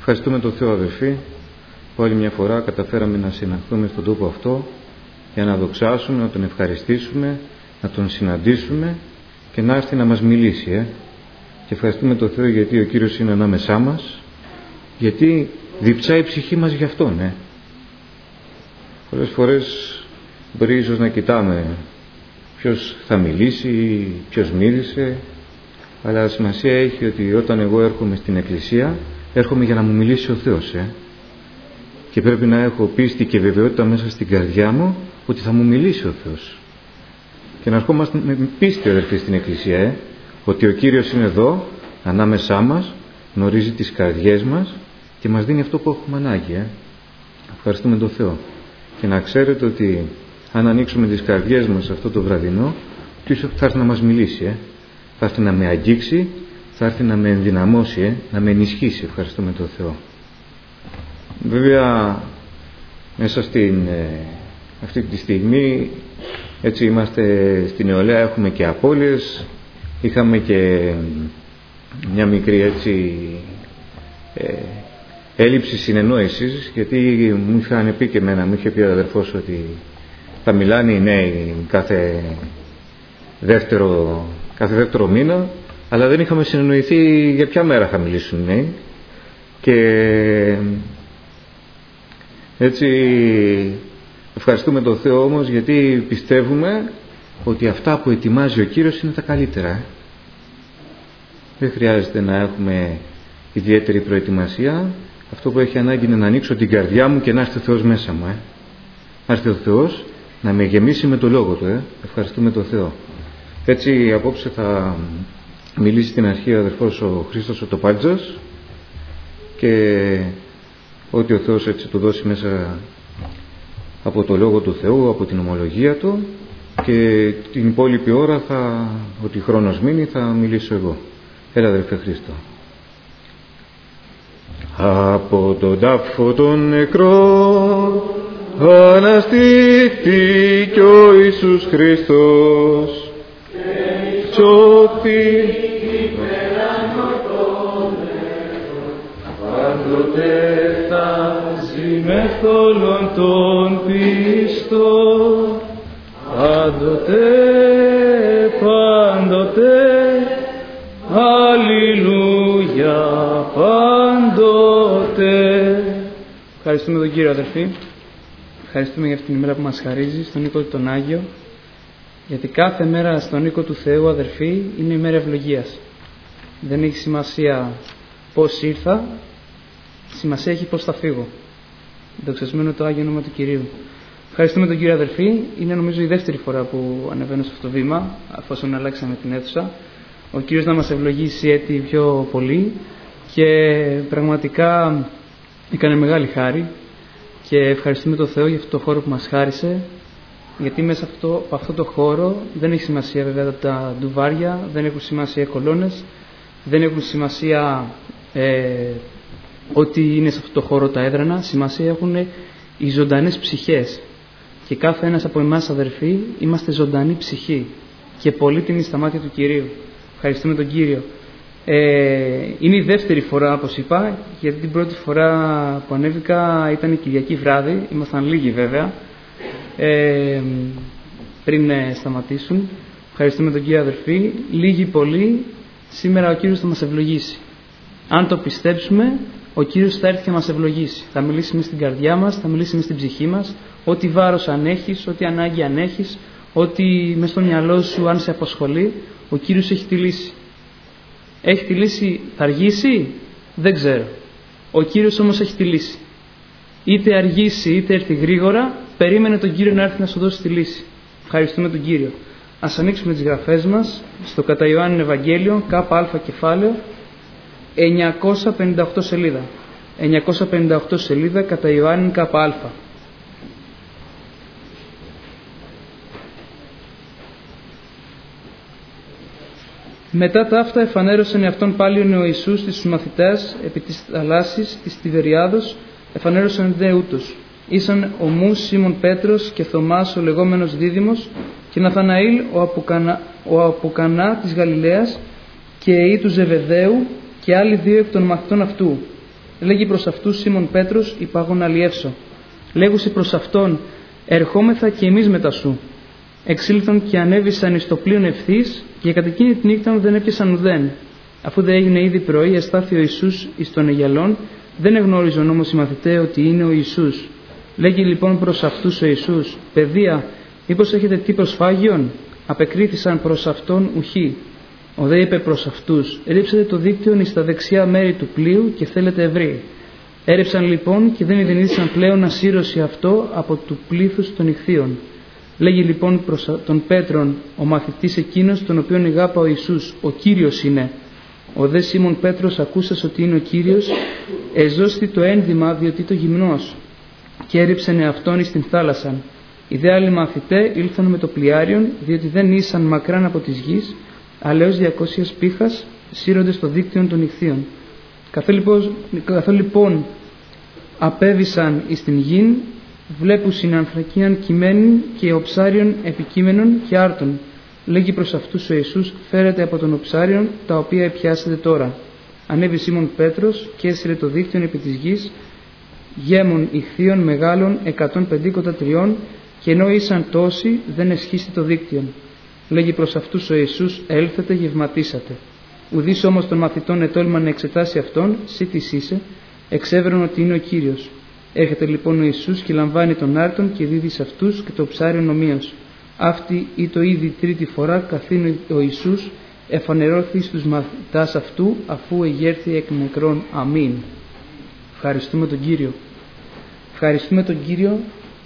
Ευχαριστούμε τον Θεό, αδελφοί, που άλλη μια φορά καταφέραμε να συναντηθούμε στον τόπο αυτό για να δοξάσουμε, να τον ευχαριστήσουμε, να τον συναντήσουμε και να έρθει να μας μιλήσει. Και ευχαριστούμε τον Θεό γιατί ο Κύριος είναι ανάμεσά μας, γιατί διψάει η ψυχή μας γι' Αυτόν. Πολλές φορές μπορεί ίσως να κοιτάμε ποιος θα μιλήσει, ποιος μίλησε, αλλά σημασία έχει ότι όταν εγώ έρχομαι στην Εκκλησία, έρχομαι για να μου μιλήσει ο Θεός. Και πρέπει να έχω πίστη και βεβαιότητα μέσα στην καρδιά μου ότι θα μου μιλήσει ο Θεός. Και να ερχόμαστε με πίστη, αδελφοί, στην Εκκλησία, ότι ο Κύριος είναι εδώ, ανάμεσά μας, γνωρίζει τις καρδιές μας και μας δίνει αυτό που έχουμε ανάγκη. Ευχαριστούμε τον Θεό. Και να ξέρετε ότι αν ανοίξουμε τις καρδιές μας αυτό το βραδινό, Κύριος θα έρθει να μας μιλήσει. Θα έρθει να με αγγίξει, θα έρθει να με ενδυναμώσει, να με ενισχύσει. Ευχαριστούμε τον Θεό. Βέβαια, μέσα αυτή τη στιγμή, έτσι είμαστε στην νεολαία, έχουμε και απώλειες, είχαμε και μια μικρή έλλειψη συνεννόησης, γιατί μου είχαν πει και εμένα, μου είχε πει ο αδερφός ότι θα μιλάνε οι νέοι κάθε δεύτερο μήνα, αλλά δεν είχαμε συνεννοηθεί για ποια μέρα θα μιλήσουν οι νέοι. Και έτσι ευχαριστούμε τον Θεό όμως, γιατί πιστεύουμε ότι αυτά που ετοιμάζει ο Κύριος είναι τα καλύτερα. Δεν χρειάζεται να έχουμε ιδιαίτερη προετοιμασία. Αυτό που έχει ανάγκη είναι να ανοίξω την καρδιά μου και να έρθει ο Θεός μέσα μου. Να έρθει ο Θεός να με γεμίσει με το Λόγο Του. Ευχαριστούμε τον Θεό. Έτσι απόψε θα μιλήσει στην αρχή ο αδερφός ο Χρήστος ο Τοπάλτζας, και ό,τι ο Θεός έτσι του δώσει μέσα από το Λόγο του Θεού, από την ομολογία Του, και την υπόλοιπη ώρα ότι χρόνος μείνει, θα μιλήσω εγώ. Έλα, αδερφέ Χρήστο. Από τον τάφο των νεκρών αναστήθηκε ο Ιησούς Χριστός, κι ότι πάντοτε θα ζει μεθ' όλων των πιστών, πάντοτε, αλληλούια, πάντοτε. Ευχαριστούμε τον Κύριο, αδερφοί. Ευχαριστούμε για αυτήν την ημέρα που μας χαρίζει στον οίκο του τον Άγιο, γιατί κάθε μέρα στον οίκο του Θεού, αδερφοί, είναι η μέρα ευλογίας. Δεν έχει σημασία πώς ήρθα, σημασία έχει πώς θα φύγω. Δοξασμένο το Άγιο όνομα του Κυρίου. Ευχαριστούμε τον Κύριο, αδερφοί. Είναι νομίζω η δεύτερη φορά που ανεβαίνω σε αυτό το βήμα, αφόσον αλλάξαμε την αίθουσα. Ο Κύριος να μας ευλογήσει έτσι πιο πολύ, και πραγματικά έκανε μεγάλη χάρη, και ευχαριστούμε τον Θεό για αυτό το χώρο που μας χάρισε, γιατί μέσα από αυτό το χώρο δεν έχει σημασία βέβαια τα ντουβάρια, δεν έχουν σημασία οι κολόνες, δεν έχουν σημασία ότι είναι σε αυτό το χώρο τα έδρανα. Σημασία έχουν οι ζωντανές ψυχές, και κάθε ένας από εμάς, αδερφοί, είμαστε ζωντανή ψυχή και πολύτιμη στα μάτια του Κυρίου. Ευχαριστούμε τον Κύριο. Είναι η δεύτερη φορά, όπως είπα, γιατί την πρώτη φορά που ανέβηκα ήταν η Κυριακή βράδυ, ήμασταν λίγοι βέβαια, πριν σταματήσουν. Ευχαριστούμε τον Κύριο, αδερφοί. Λίγοι πολύ, σήμερα ο Κύριος θα μας ευλογήσει. Αν το πιστέψουμε, ο Κύριος θα έρθει και μας ευλογήσει. Θα μιλήσει μες στην καρδιά μας, θα μιλήσει μες στην ψυχή μας. Ό,τι βάρος αν έχεις, ό,τι ανάγκη αν έχεις, ό,τι μες στο μυαλό σου αν σε απασχολεί, ο Κύριος έχει τη λύση. Έχει τη λύση, θα αργήσει, δεν ξέρω. Ο Κύριος όμως έχει τη λύση. Είτε αργήσει είτε έρθει γρήγορα, περίμενε τον Κύριο να έρθει να σου δώσει τη λύση. Ευχαριστούμε τον Κύριο. Ας ανοίξουμε τις γραφές μας στο κατά Ιωάννην Ευαγγέλιο, ΚΑ κεφάλαιο, 958 σελίδα. 958 σελίδα κατά Ιωάννην ΚΑ. Μετά τα αυτά εφανέρωσαν εαυτόν πάλιον ο Ιησούς στους μαθητές επί της θαλάσσης της Τιβεριάδος, εφανέρωσαν δε ούτως. Ήσαν ομούς Σίμων Πέτρος και Θωμάς ο λεγόμενος Δίδυμος, και Ναθαναήλ ο από Κανά της Γαλιλαίας, και οι του Ζεβεδαίου, και άλλοι δύο εκ των μαθητών αυτού. Λέγει προς αυτούς Σίμων Πέτρος, υπάγον αλλιεύσω. Λέγουσι προς αυτόν, ερχόμεθα και εμείς μετά σου. Εξήλθαν και ανέβησαν εις το πλοίον ευθύς, και κατά εκείνη τη νύχτα δεν έπιασαν ουδέν. Αφού δε έγινε ήδη πρωί, εστάθη ο Ιησούς εις των Αιγελών, δεν εγνώριζον όμως οι μαθηταί ότι είναι ο Ιησούς. Λέγει λοιπόν προς αυτούς ο Ιησούς, παιδεία, μήπως έχετε τι προσφάγιον? Απεκρίθησαν προς αυτόν ουχή. Ο δε είπε προς αυτούς, ρίψετε το δίκτυον εις τα δεξιά μέρη του πλοίου και θέλετε ευρύ. Έριψαν λοιπόν και δεν ειδηνήθησαν πλέον ασύρωση αυτό από του πλήθους των ιχθύων. Λέγει λοιπόν προς τον Πέτρον, ο μαθητής εκείνος, τον οποίον ηγάπα ο Ιησούς, ο Κύριος είναι. Ο δε Σίμων Πέτρος, ακούσας ότι είναι ο Κύριος, εζώστη το ένδυμα διότι το γυμνός, και έριψεν αυτόν εις την θάλασσαν. Οι δε άλλοι μαθητέ ήλθαν με το πλοιάριον, διότι δεν ήσαν μακράν από της γης, αλλά έως 200 πήχας, σύροντες το δίκτυον των ιχθύων. Καθώ λοιπόν απέβησαν εις την γην, βλέπουν συνανθρακίαν κειμένην και οψάριον επικείμενων και άρτων. Λέγει προς αυτούς ο Ιησούς, φέρετε από τον οψάριον τα οποία επιάσετε τώρα. Ανέβη Σίμων Πέτρος και έσυρε το δίκτυον επί της γης, γέμων ιχθύων μεγάλων 153, και ενώ ήσαν τόσοι δεν εσχίστη το δίκτυον. Λέγει προς αυτούς ο Ιησούς, έλθετε γευματίσατε. Ουδείς όμως των μαθητών ετόλμαν να εξετάσει αυτόν, σύ τις είσαι, εξέβρον ότι είναι ο Κύριος. Έρχεται λοιπόν ο Ιησούς και λαμβάνει τον άρτον και δίδει σε αυτούς και το ψάριον ομοίως. Αυτή ή το ήδη τρίτη φορά καθήν ο Ιησούς εφανερώθη στους μαθητάς αυτού, αφού εγέρθη εκ νεκρών. Αμήν. Ευχαριστούμε τον Κύριο. Ευχαριστούμε τον Κύριο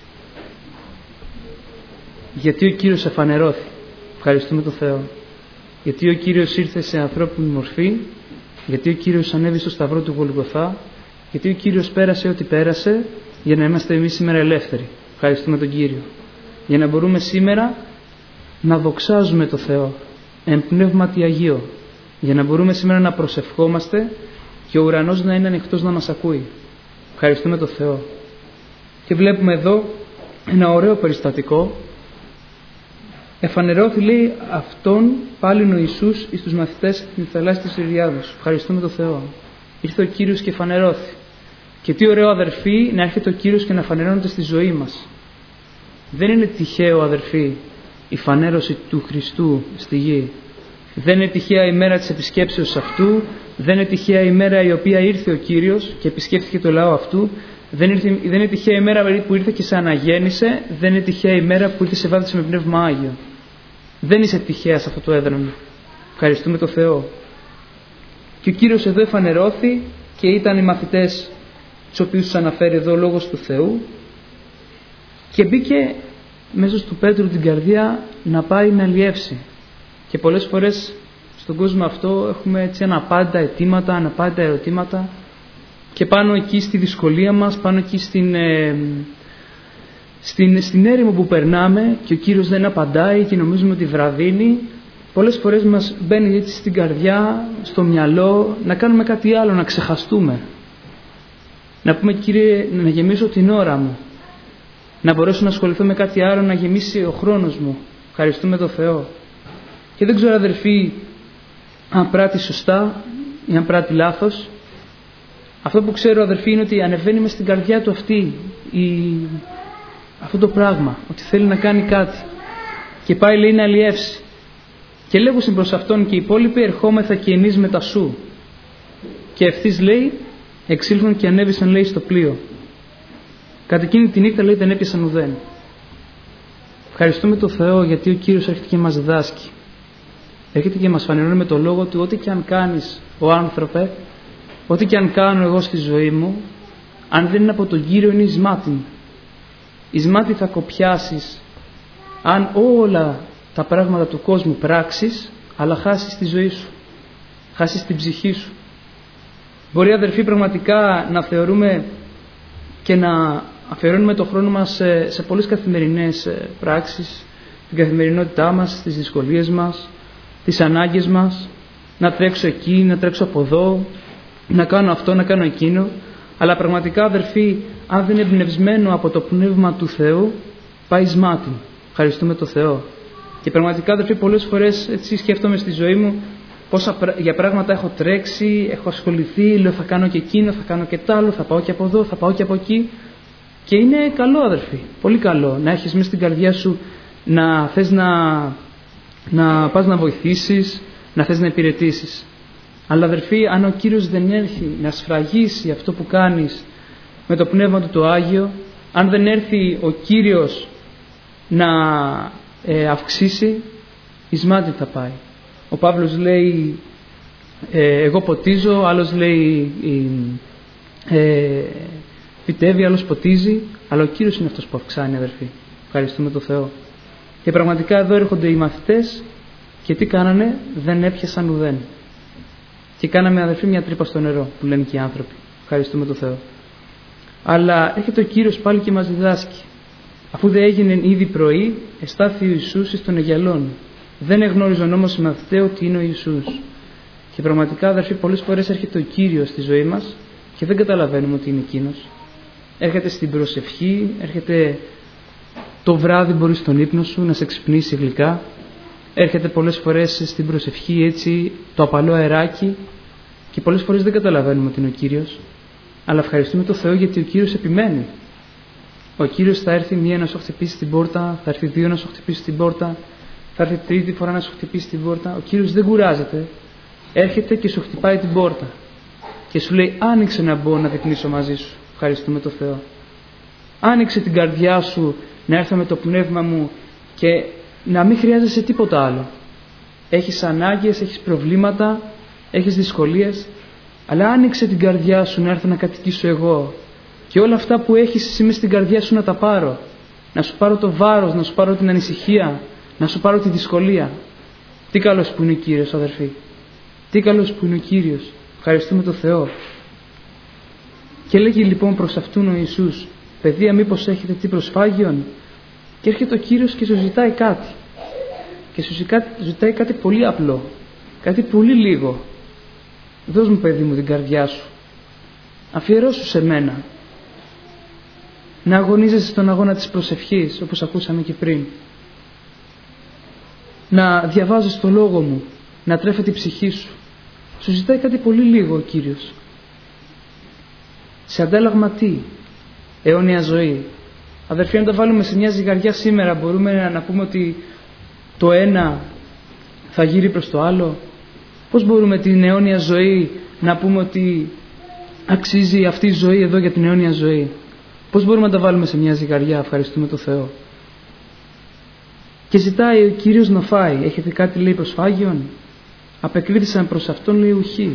γιατί ο Κύριος εφανερώθη. Ευχαριστούμε τον Θεό. Γιατί ο Κύριος ήρθε σε ανθρώπινη μορφή, γιατί ο Κύριος ανέβη στο σταυρό του Γολγοθά, γιατί ο Κύριος πέρασε ό,τι πέρασε για να είμαστε εμείς σήμερα ελεύθεροι. Ευχαριστούμε τον Κύριο. Για να μπορούμε σήμερα να δοξάζουμε το Θεό εν πνεύματι Αγίο, για να μπορούμε σήμερα να προσευχόμαστε και ο ουρανός να είναι ανοιχτός να μας ακούει. Ευχαριστούμε τον Θεό. Και βλέπουμε εδώ ένα ωραίο περιστατικό. Εφανερώθη, λέει, αυτόν πάλιν ο Ιησούς εις τους μαθητές της θαλάσσης της Ιριάδος. Ευχαριστούμε τον Θεό. Ήρθε ο Κύριος και εφανερώθη. Και τι ωραίο, αδερφοί, να έρχεται ο Κύριος και να φανερώνεται στη ζωή μας. Δεν είναι τυχαίο, αδερφοί, η φανέρωση του Χριστού στη γη. Δεν είναι τυχαία η μέρα της επισκέψεως αυτού. Δεν είναι τυχαία η μέρα η οποία ήρθε ο Κύριος και επισκέφθηκε το λαό αυτού. Δεν είναι τυχαία η μέρα που ήρθε και σε αναγέννησε. Δεν είναι τυχαία η μέρα που ήρθε σε βάπτισε με πνεύμα Άγιο. Δεν είσαι τυχαία σε αυτό το έδρανο. Ευχαριστούμε τον Θεό. Και ο Κύριος εδώ εφανερώθη και ήταν οι μαθητές, τους οποίους τους αναφέρει εδώ ο Λόγος του Θεού, και μπήκε μέσα του Πέτρου την καρδία να πάει να αλλιεύσει. Και πολλές φορές στον κόσμο αυτό έχουμε έτσι αναπάντα αιτήματα, αναπάντα ερωτήματα, και πάνω εκεί στη δυσκολία μας, πάνω εκεί στην έρημο που περνάμε και ο Κύριος δεν απαντάει και νομίζουμε ότι βραδύνει, πολλές φορές μας μπαίνει έτσι στην καρδιά, στο μυαλό, να κάνουμε κάτι άλλο, να ξεχαστούμε. Να πούμε, Κύριε, να γεμίσω την ώρα μου, να μπορέσω να ασχοληθώ με κάτι άλλο, να γεμίσει ο χρόνος μου. Ευχαριστούμε τον Θεό. Και δεν ξέρω, αδερφοί, αν πράττει σωστά ή αν πράττει λάθος. Αυτό που ξέρω, αδερφοί, είναι ότι ανεβαίνει μες στην καρδιά του αυτό το πράγμα, ότι θέλει να κάνει κάτι και πάει, λέει, να αλλιεύσει. Και λέγουσιν προς αυτόν και οι υπόλοιποι, ερχόμεθα και εμείς μετά σου. Και ευθύς, λέει, εξήλθαν και ανέβησαν, λέει, στο πλοίο. Κατά εκείνη τη νύχτα, λέει, δεν έπιασαν ουδέν. Ευχαριστούμε τον Θεό γιατί ο Κύριος έρχεται και μας διδάσκει. Έρχεται και μας φανερώνει με το λόγο του ό,τι και αν κάνεις, ο άνθρωπε, ό,τι και αν κάνω εγώ στη ζωή μου, αν δεν είναι από τον Κύριο, είναι εις μάτιν. Εις μάτι θα κοπιάσεις αν όλα τα πράγματα του κόσμου πράξεις, αλλά χάσεις τη ζωή σου, χάσεις την ψυχή σου. Μπορεί, αδερφοί, πραγματικά να θεωρούμε και να αφιερώνουμε το χρόνο μας σε πολλές καθημερινές πράξεις, την καθημερινότητά μας, τις δυσκολίες μας, τις ανάγκες μας, να τρέξω εκεί, να τρέξω από εδώ, να κάνω αυτό, να κάνω εκείνο. Αλλά πραγματικά, αδερφοί, αν δεν είναι εμπνευσμένο από το Πνεύμα του Θεού, πάει σμάτι. Ευχαριστούμε τον Θεό. Και πραγματικά, αδερφοί, πολλές φορές έτσι σκέφτομαι στη ζωή μου για πράγματα έχω τρέξει, έχω ασχοληθεί, λέω θα κάνω και εκείνο, θα κάνω και τ' άλλο, θα πάω και από εδώ, θα πάω και από εκεί. Και είναι καλό, αδερφοί, πολύ καλό να έχεις μέσα στην καρδιά σου να θες να πας να βοηθήσεις, να θες να υπηρετήσεις. Αλλά αδερφοί, αν ο Κύριος δεν έρθει να σφραγίσει αυτό που κάνεις με το Πνεύμα του το Άγιο, αν δεν έρθει ο Κύριος να αυξήσει, εις μάτι θα πάει. Ο Παύλος λέει εγώ ποτίζω, άλλος λέει φυτεύει, άλλος ποτίζει, αλλά ο Κύριος είναι αυτός που αυξάνει, αδερφοί. Ευχαριστούμε τον Θεό. Και πραγματικά εδώ έρχονται οι μαθητές και τι κάνανε? Δεν έπιασαν ουδέν. Και κάναμε, αδερφοί, μια τρύπα στο νερό, που λένε και οι άνθρωποι. Ευχαριστούμε τον Θεό. Αλλά έρχεται ο Κύριος πάλι και μας διδάσκει. Αφού δεν έγινε ήδη πρωί, εστάθη ο Ιησούς εις των Αιγιαλών. Δεν εγνώριζαν όμως οι μαθητές ότι είναι ο Ιησούς. Και πραγματικά, αδερφοί, πολλές φορές έρχεται ο Κύριος στη ζωή μας και δεν καταλαβαίνουμε ότι είναι Εκείνος. Έρχεται στην προσευχή, έρχεται το βράδυ, μπορεί στον ύπνο σου να σε ξυπνήσει γλυκά. Έρχεται πολλές φορές στην προσευχή έτσι το απαλό αεράκι και πολλές φορές δεν καταλαβαίνουμε ότι είναι ο Κύριος. Αλλά ευχαριστούμε τον Θεό γιατί ο Κύριος επιμένει. Ο Κύριος θα έρθει μία να σου χτυπήσει την πόρτα, θα έρθει δύο να σου χτυπήσει την πόρτα, θα έρθει τρίτη φορά να σου χτυπήσει την πόρτα. Ο Κύριος δεν κουράζεται. Έρχεται και σου χτυπάει την πόρτα και σου λέει άνοιξε να μπω να διπνήσω μαζί σου. Ευχαριστούμε τον Θεό. Άνοιξε την καρδιά σου να έρθω με το πνεύμα μου και να μην χρειάζεσαι τίποτα άλλο. Έχεις ανάγκες, έχεις προβλήματα, έχεις δυσκολίες, αλλά άνοιξε την καρδιά σου να έρθω να κατοικήσω εγώ και όλα αυτά που έχεις εσύ μες στην καρδιά σου να τα πάρω. Να σου πάρω το βάρος, να σου πάρω την ανησυχία, να σου πάρω τη δυσκολία. Τι καλός που είναι ο Κύριος, αδερφοί. Τι καλός που είναι ο Κύριος. Ευχαριστούμε τον Θεό. Και λέγει λοιπόν προς αυτούν ο Ιησούς, παιδεία, μήπως έχετε τι προσφάγιον? Και έρχεται ο Κύριος και σου ζητάει κάτι. Και σου ζητάει κάτι πολύ απλό. Κάτι πολύ λίγο. Δώσ' μου, παιδί μου, την καρδιά σου. Αφιερώσου σε μένα. Να αγωνίζεσαι στον αγώνα της προσευχής, όπως ακούσαμε και πριν. Να διαβάζεις το λόγο μου. Να τρέφεται η ψυχή σου. Σου ζητάει κάτι πολύ λίγο ο Κύριος. Σε αντάλλαγμα τι? Αιώνια ζωή. Αδερφοί, αν τα βάλουμε σε μια ζυγαριά σήμερα, μπορούμε να πούμε ότι το ένα θα γύρει προς το άλλο. Πώς μπορούμε την αιώνια ζωή να πούμε ότι αξίζει αυτή η ζωή εδώ για την αιώνια ζωή? Πώς μπορούμε να τα βάλουμε σε μια ζυγαριά? Ευχαριστούμε τον Θεό. Και ζητάει ο Κύριος να φάει. Έχετε κάτι, λέει, προσφάγιον? Απεκρίθησαν προς αυτόν, λέει, ουχή.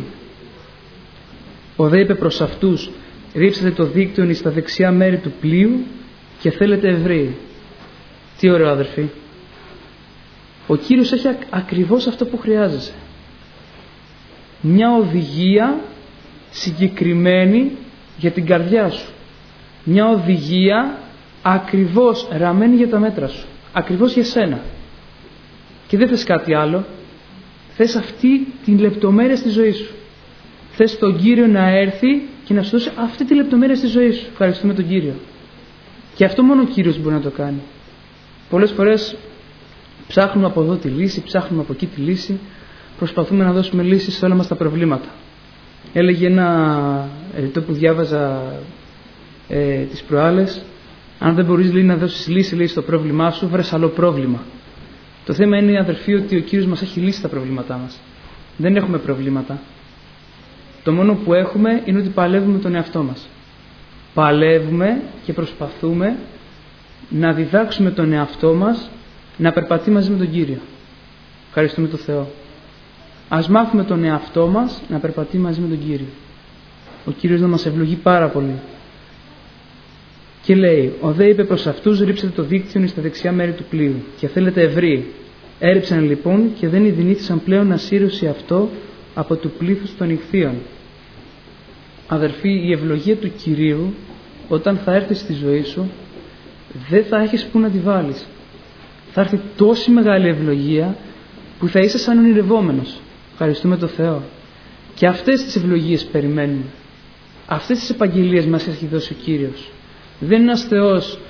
Ο δε είπε προς αυτούς, ρίψετε το δίκτυον στα δεξιά μέρη του πλοίου και θέλετε ευρύ. Τι ωραίο, αδερφοί. Ο Κύριος έχει ακριβώς αυτό που χρειάζεσαι. Μια οδηγία συγκεκριμένη για την καρδιά σου. Μια οδηγία ακριβώς ραμμένη για τα μέτρα σου. Ακριβώς για σένα. Και δεν θες κάτι άλλο. Θες αυτή την λεπτομέρεια στη ζωή σου. Θες τον Κύριο να έρθει και να σου δώσει αυτή τη λεπτομέρεια στη ζωή σου. Ευχαριστούμε τον Κύριο. Και αυτό μόνο ο Κύριος μπορεί να το κάνει. Πολλές φορές ψάχνουμε από εδώ τη λύση, ψάχνουμε από εκεί τη λύση. Προσπαθούμε να δώσουμε λύσεις σε όλα μας τα προβλήματα. Έλεγε ένα ρητό που διάβαζα τις προάλλες, αν δεν μπορείς, λέει, να δώσεις λύση, λέει, στο πρόβλημά σου, βρες άλλο πρόβλημα. Το θέμα είναι, αδερφοί, ότι ο Κύριος μας έχει λύσει τα προβλήματά μας. Δεν έχουμε προβλήματα. Το μόνο που έχουμε είναι ότι παλεύουμε τον εαυτό μας. Παλεύουμε και προσπαθούμε να διδάξουμε τον εαυτό μας να περπατεί μαζί με τον Κύριο. Ευχαριστούμε τον Θεό. Ας μάθουμε τον εαυτό μας να περπατεί μαζί με τον Κύριο. Ο Κύριος να μας ευλογεί πάρα πολύ. Και λέει, ο δε είπε προς αυτούς, ρίψετε το δίκτυον στα δεξιά μέρη του πλοίου και θέλετε ευρύ. Έριψαν λοιπόν και δεν ειδηνήθησαν πλέον ασύρωση αυτό από του πλήθους των ιχθύων. Αδερφοί, η ευλογία του Κυρίου όταν θα έρθει στη ζωή σου δεν θα έχεις που να τη βάλεις. Θα έρθει τόση μεγάλη ευλογία που θα είσαι σαν ονειρευόμενος. Ευχαριστούμε τον Θεό. Και αυτές τις ευλογίες περιμένουμε. Αυτές τις επαγγελίες μας έχει δώσει ο Κύριος. Δεν είναι ένας Θεός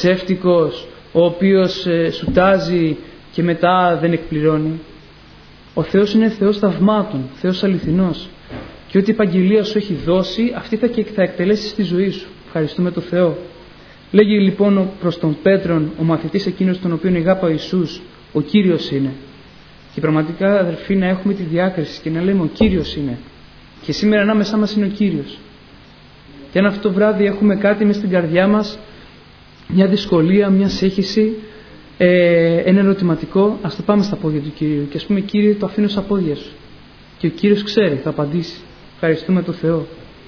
ψεύτικος, ο οποίος σου τάζει και μετά δεν εκπληρώνει. Ο Θεός είναι Θεός θαυμάτων, Θεός αληθινός. Και ό,τι η επαγγελία σου έχει δώσει, αυτή θα εκτελέσει στη ζωή σου. Ευχαριστούμε τον Θεό. Λέγει λοιπόν προς τον Πέτρον, ο μαθητής εκείνος τον οποίον αγάπη ο Ιησούς, ο Κύριος είναι. Και πραγματικά, αδερφοί, να έχουμε τη διάκριση και να λέμε ο Κύριος είναι. Και σήμερα ανάμεσά μας είναι ο Κύριος. Και αν αυτό το βράδυ έχουμε κάτι μες στην καρδιά μας, μια δυσκολία, μια σύγχυση, ένα ερωτηματικό, ας το πάμε στα πόδια του Κυρίου και ας πούμε, Κύριε, το αφήνω στα πόδια σου. Και ο Κύριος ξέρει, θα απαντήσει. Ευχαριστούμε τον Θεό.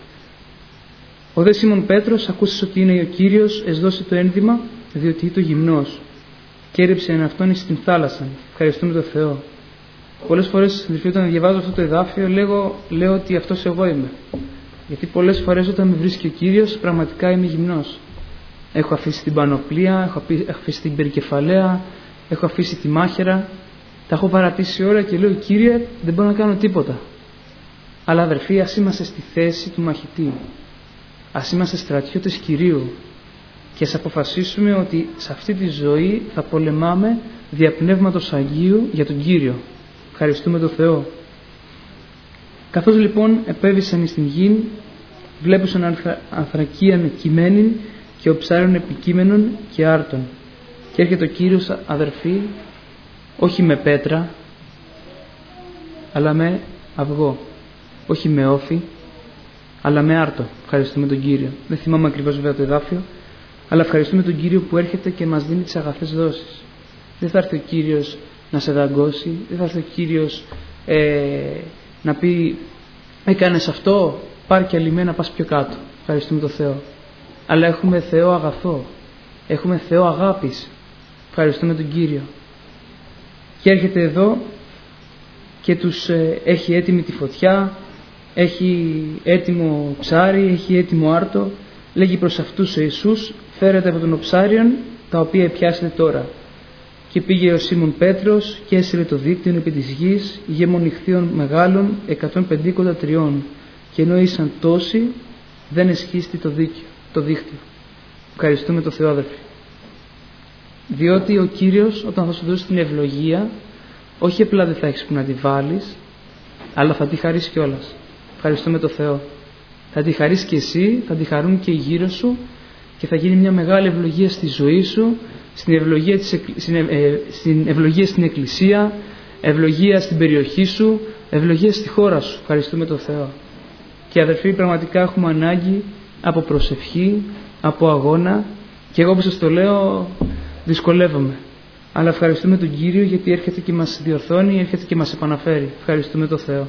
Ο δε Σίμων Πέτρος, ακούσεις ότι είναι ο Κύριος, εσδώσει το ένδυμα, διότι είναι το γυμνός. Και έριψε εν αυτόν εις την θάλασσα. Ευχαριστούμε τον Θεό. Πολλές φορές, αδελφοί, όταν διαβάζω αυτό το εδάφιο, λέω ότι αυτός εγώ είμαι. Γιατί πολλές φορές όταν με βρίσκει ο Κύριος, πραγματικά είμαι γυμνός. Έχω αφήσει την πανοπλία, έχω αφήσει την περικεφαλαία, έχω αφήσει τη μάχαιρα. Τα έχω παρατήσει όλα και λέω, Κύριε, δεν μπορώ να κάνω τίποτα. Αλλά αδερφοί, ας είμαστε στη θέση του μαχητή. Ας είμαστε στρατιώτες Κυρίου. Και ας αποφασίσουμε ότι σε αυτή τη ζωή θα πολεμάμε δια Πνεύματος Αγίου για τον Κύριο. Ευχαριστούμε τον Θεό. Καθώς λοιπόν επέβησαν εις την γην, βλέπουσαν ανθρακίαν κειμένην και οψάριον επικείμενον και άρτων. Και έρχεται ο Κύριος, αδερφοί, όχι με πέτρα, αλλά με αυγό. Όχι με όφη, αλλά με άρτο. Ευχαριστούμε τον Κύριο. Δεν θυμάμαι ακριβώς βέβαια το εδάφιο, αλλά ευχαριστούμε τον Κύριο που έρχεται και μας δίνει τις αγαθές δόσεις. Δεν θα έρθει ο Κύριος να σε δαγκώσει, δεν θα έρθει ο Κύριος να πει έκανες αυτό, πάρ' και αλλημένα, πας πιο κάτω. Ευχαριστούμε τον Θεό. Αλλά έχουμε Θεό αγαθό, έχουμε Θεό αγάπης. Ευχαριστούμε τον Κύριο. Και έρχεται εδώ και τους έχει έτοιμη τη φωτιά, έχει έτοιμο ψάρι, έχει έτοιμο άρτο. Λέγει προς αυτούς ο Ιησούς, φέρετε από τον οψάριον τα οποία πιάσετε τώρα. Και πήγε ο Σίμων Πέτρος και έσυρε το δίκτυο επί της γης, γέμων ηχθείων μεγάλων 153. Και ενώ ήσαν τόσοι, δεν εσχίστη το δίκτυο. Ευχαριστούμε τον Θεό, αδερφοί. Διότι ο Κύριος, όταν θα σου δώσει την ευλογία, όχι απλά δεν θα έχεις που να τη βάλεις, αλλά θα τη χαρείς κιόλας. Ευχαριστούμε τον Θεό. Θα τη χαρείς και εσύ, θα τη χαρούν και οι γύρω σου και θα γίνει μια μεγάλη ευλογία στη ζωή σου, στην ευλογία στην εκκλησία, ευλογία στην περιοχή σου, ευλογία στη χώρα σου. Ευχαριστούμε τον Θεό. Και αδερφοί, πραγματικά έχουμε ανάγκη από προσευχή, από αγώνα, και εγώ όπως σας το λέω δυσκολεύομαι. Αλλά ευχαριστούμε τον Κύριο γιατί έρχεται και μας διορθώνει, έρχεται και μας επαναφέρει. Ευχαριστούμε τον Θεό.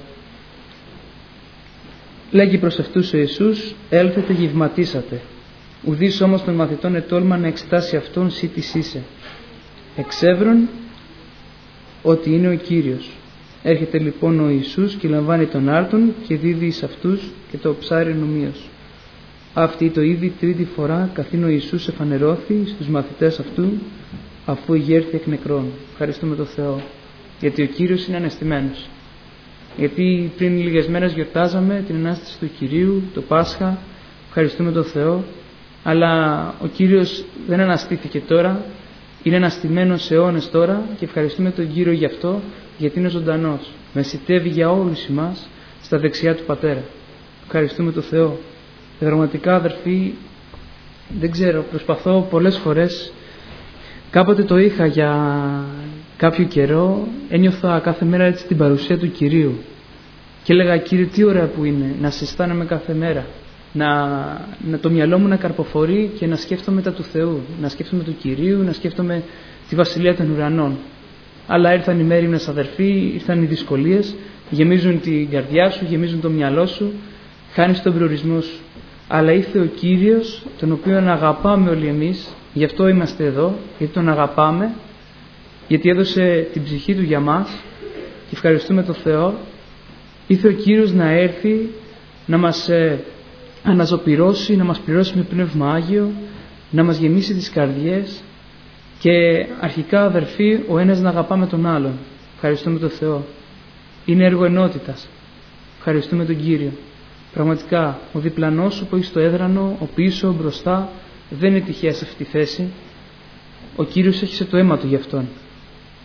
Λέγει προς αυτούς ο Ιησούς, έλθετε γευματίσατε. Ουδείς όμως των μαθητών ετόλμα να εξετάσει αυτόν σύ της είσαι. Εξεύρων ότι είναι ο Κύριος. Έρχεται λοιπόν ο Ιησούς και λαμβάνει τον άρτον και δίδει εις αυτούς και το ψάρι νομίως. Αυτή το ήδη τρίτη φορά καθήν ο Ιησούς εφανερώθη στους μαθητές αυτού, αφού ηγέρθη εκ νεκρών. Ευχαριστούμε τον Θεό, γιατί ο Κύριος είναι αναισθημένος. Γιατί πριν λίγες μέρες γιορτάζαμε την Ανάσταση του Κυρίου, το Πάσχα. Ευχαριστούμε τον Θεό, αλλά ο Κύριος δεν αναστήθηκε τώρα, είναι αναστημένος αιώνες τώρα και ευχαριστούμε τον Κύριο γι' αυτό, γιατί είναι ζωντανός. Μεσητεύει για όλους εμάς στα δεξιά του Πατέρα. Ευχαριστούμε τον Θεό. Πραγματικά, αδερφοί, δεν ξέρω, προσπαθώ πολλές φορές. Κάποτε το είχα για κάποιο καιρό, ένιωθα κάθε μέρα έτσι την παρουσία του Κυρίου και έλεγα, Κύριε, τι ωραία που είναι να σε αισθάνομαι κάθε μέρα, να το μυαλό μου να καρποφορεί και να σκέφτομαι τα του Θεού, να σκέφτομαι του Κυρίου, να σκέφτομαι τη Βασιλεία των Ουρανών. Αλλά ήρθαν οι μέριμνες, αδερφοί, ήρθαν οι δυσκολίες, γεμίζουν την καρδιά σου, γεμίζουν το μυαλό σου, χάνεις τον προορισμό σου. Αλλά ήρθε ο Κύριος, τον οποίον αγαπάμε όλοι εμείς, γι' αυτό είμαστε εδώ, γιατί τον αγαπάμε, γιατί έδωσε την ψυχή του για μας και ευχαριστούμε τον Θεό. Ήρθε ο Κύριος να έρθει, να μας αναζωπυρώσει, να μας πληρώσει με Πνεύμα Άγιο, να μας γεμίσει τις καρδιές και αρχικά, αδερφοί, ο ένας να αγαπάμε τον άλλον. Ευχαριστούμε τον Θεό. Είναι έργο ενότητας. Ευχαριστούμε τον Κύριο. Πραγματικά, ο διπλανός σου που έχει στο έδρανο, ο πίσω, ο μπροστά, δεν είναι τυχαία σε αυτή τη θέση. Ο Κύριος έχισε το αίμα του γι' αυτόν.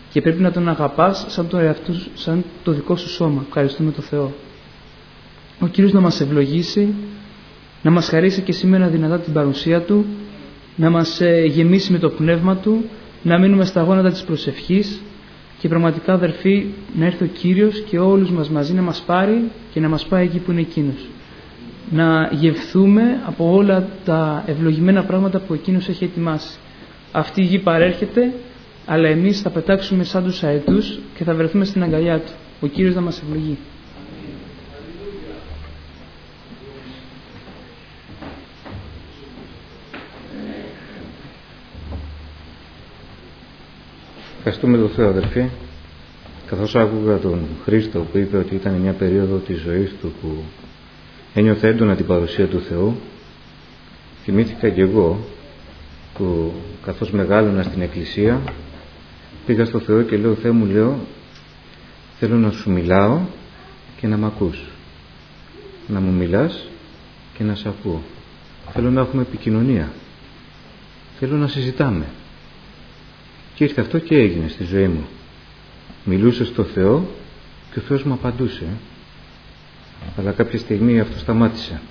και πρέπει να τον αγαπάς σαν το δικό σου σώμα. Ευχαριστούμε τον Θεό. Ο Κύριος να μας ευλογήσει, να μας χαρίσει και σήμερα δυνατά την παρουσία Του, να μας γεμίσει με το πνεύμα Του, να μείνουμε στα γόνατα της προσευχής και πραγματικά, αδερφοί, να έρθει ο Κύριος και όλους μας μαζί να μας πάρει και να μας πάει εκεί που είναι Εκείνος. Να γευθούμε από όλα τα ευλογημένα πράγματα που Εκείνος έχει ετοιμάσει. Αυτή η γη παρέρχεται, αλλά εμείς θα πετάξουμε σαν τους αετούς και θα βρεθούμε στην αγκαλιά Του. Ο Κύριος να μας ευλογεί. Ευχαριστούμε τον Θεό, αδερφοί. Καθώς άκουγα τον Χρήστο που είπε ότι ήταν μια περίοδο της ζωής του που ένιωθε έντονα την παρουσία του Θεού, θυμήθηκα και εγώ που καθώς μεγάλωνα στην εκκλησία πήγα στο Θεό και λέω: Θεέ μου, λέω, θέλω να σου μιλάω και να μ' ακούς, να μου μιλάς και να σ' ακούω, θέλω να έχουμε επικοινωνία, θέλω να συζητάμε. Και ήρθε αυτό και έγινε στη ζωή μου. Μιλούσα στο Θεό και ο Θεός μου απαντούσε. Αλλά κάποια στιγμή αυτό σταμάτησε.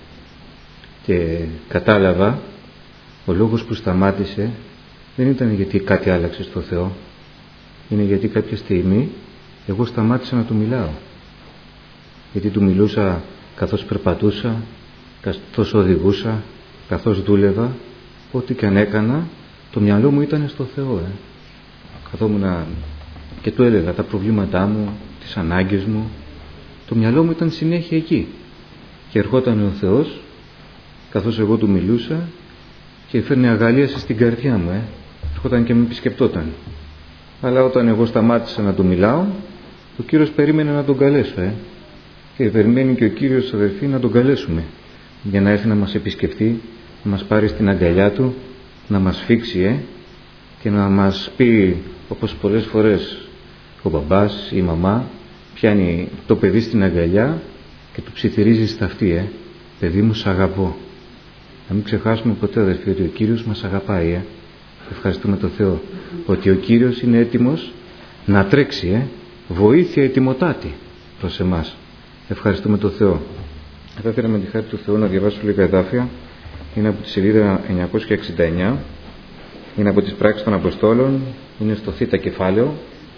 Και κατάλαβα, ο λόγος που σταμάτησε δεν ήταν γιατί κάτι άλλαξε στο Θεό. Είναι γιατί κάποια στιγμή εγώ σταμάτησα να Του μιλάω. Γιατί Του μιλούσα καθώς περπατούσα, καθώς οδηγούσα, καθώς δούλευα. Ό,τι και αν έκανα, το μυαλό μου ήταν στο Θεό. Καθόμουν και Του έλεγα τα προβλήματά μου, τις ανάγκες μου. Το μυαλό μου ήταν συνέχεια εκεί. Και ερχόταν ο Θεός, καθώς εγώ Του μιλούσα, και φέρνει αγαλίαση στην καρδιά μου. Ερχόταν και με επισκεπτόταν. Αλλά όταν εγώ σταμάτησα να Του μιλάω, ο Κύριος περίμενε να Τον καλέσω. Και περιμένει και ο Κύριος, αδερφοί, να Τον καλέσουμε για να έρθει να μας επισκεφτεί, να μας πάρει στην αγκαλιά Του, να μας φίξει και να μας πει, όπως πολλές φορές ο μπαμπάς ή η μαμά πιάνει το παιδί στην αγκαλιά και του ψιθυρίζει στα αυτή, παιδί μου, σ' αγαπώ. Να μην ξεχάσουμε ποτέ, αδερφοί, ότι ο Κύριος μας αγαπάει. Ευχαριστούμε τον Θεό ότι ο Κύριος είναι έτοιμος να τρέξει, βοήθεια ετοιμοτάτη προς εμάς. Ευχαριστούμε τον Θεό. Θα ήθελα με τη χάρη του Θεού να διαβάσω λίγα εδάφια. Είναι από τη σελίδα 969, είναι από τις πράξεις των Αποστόλων, είναι στο Θ κεφάλαιο,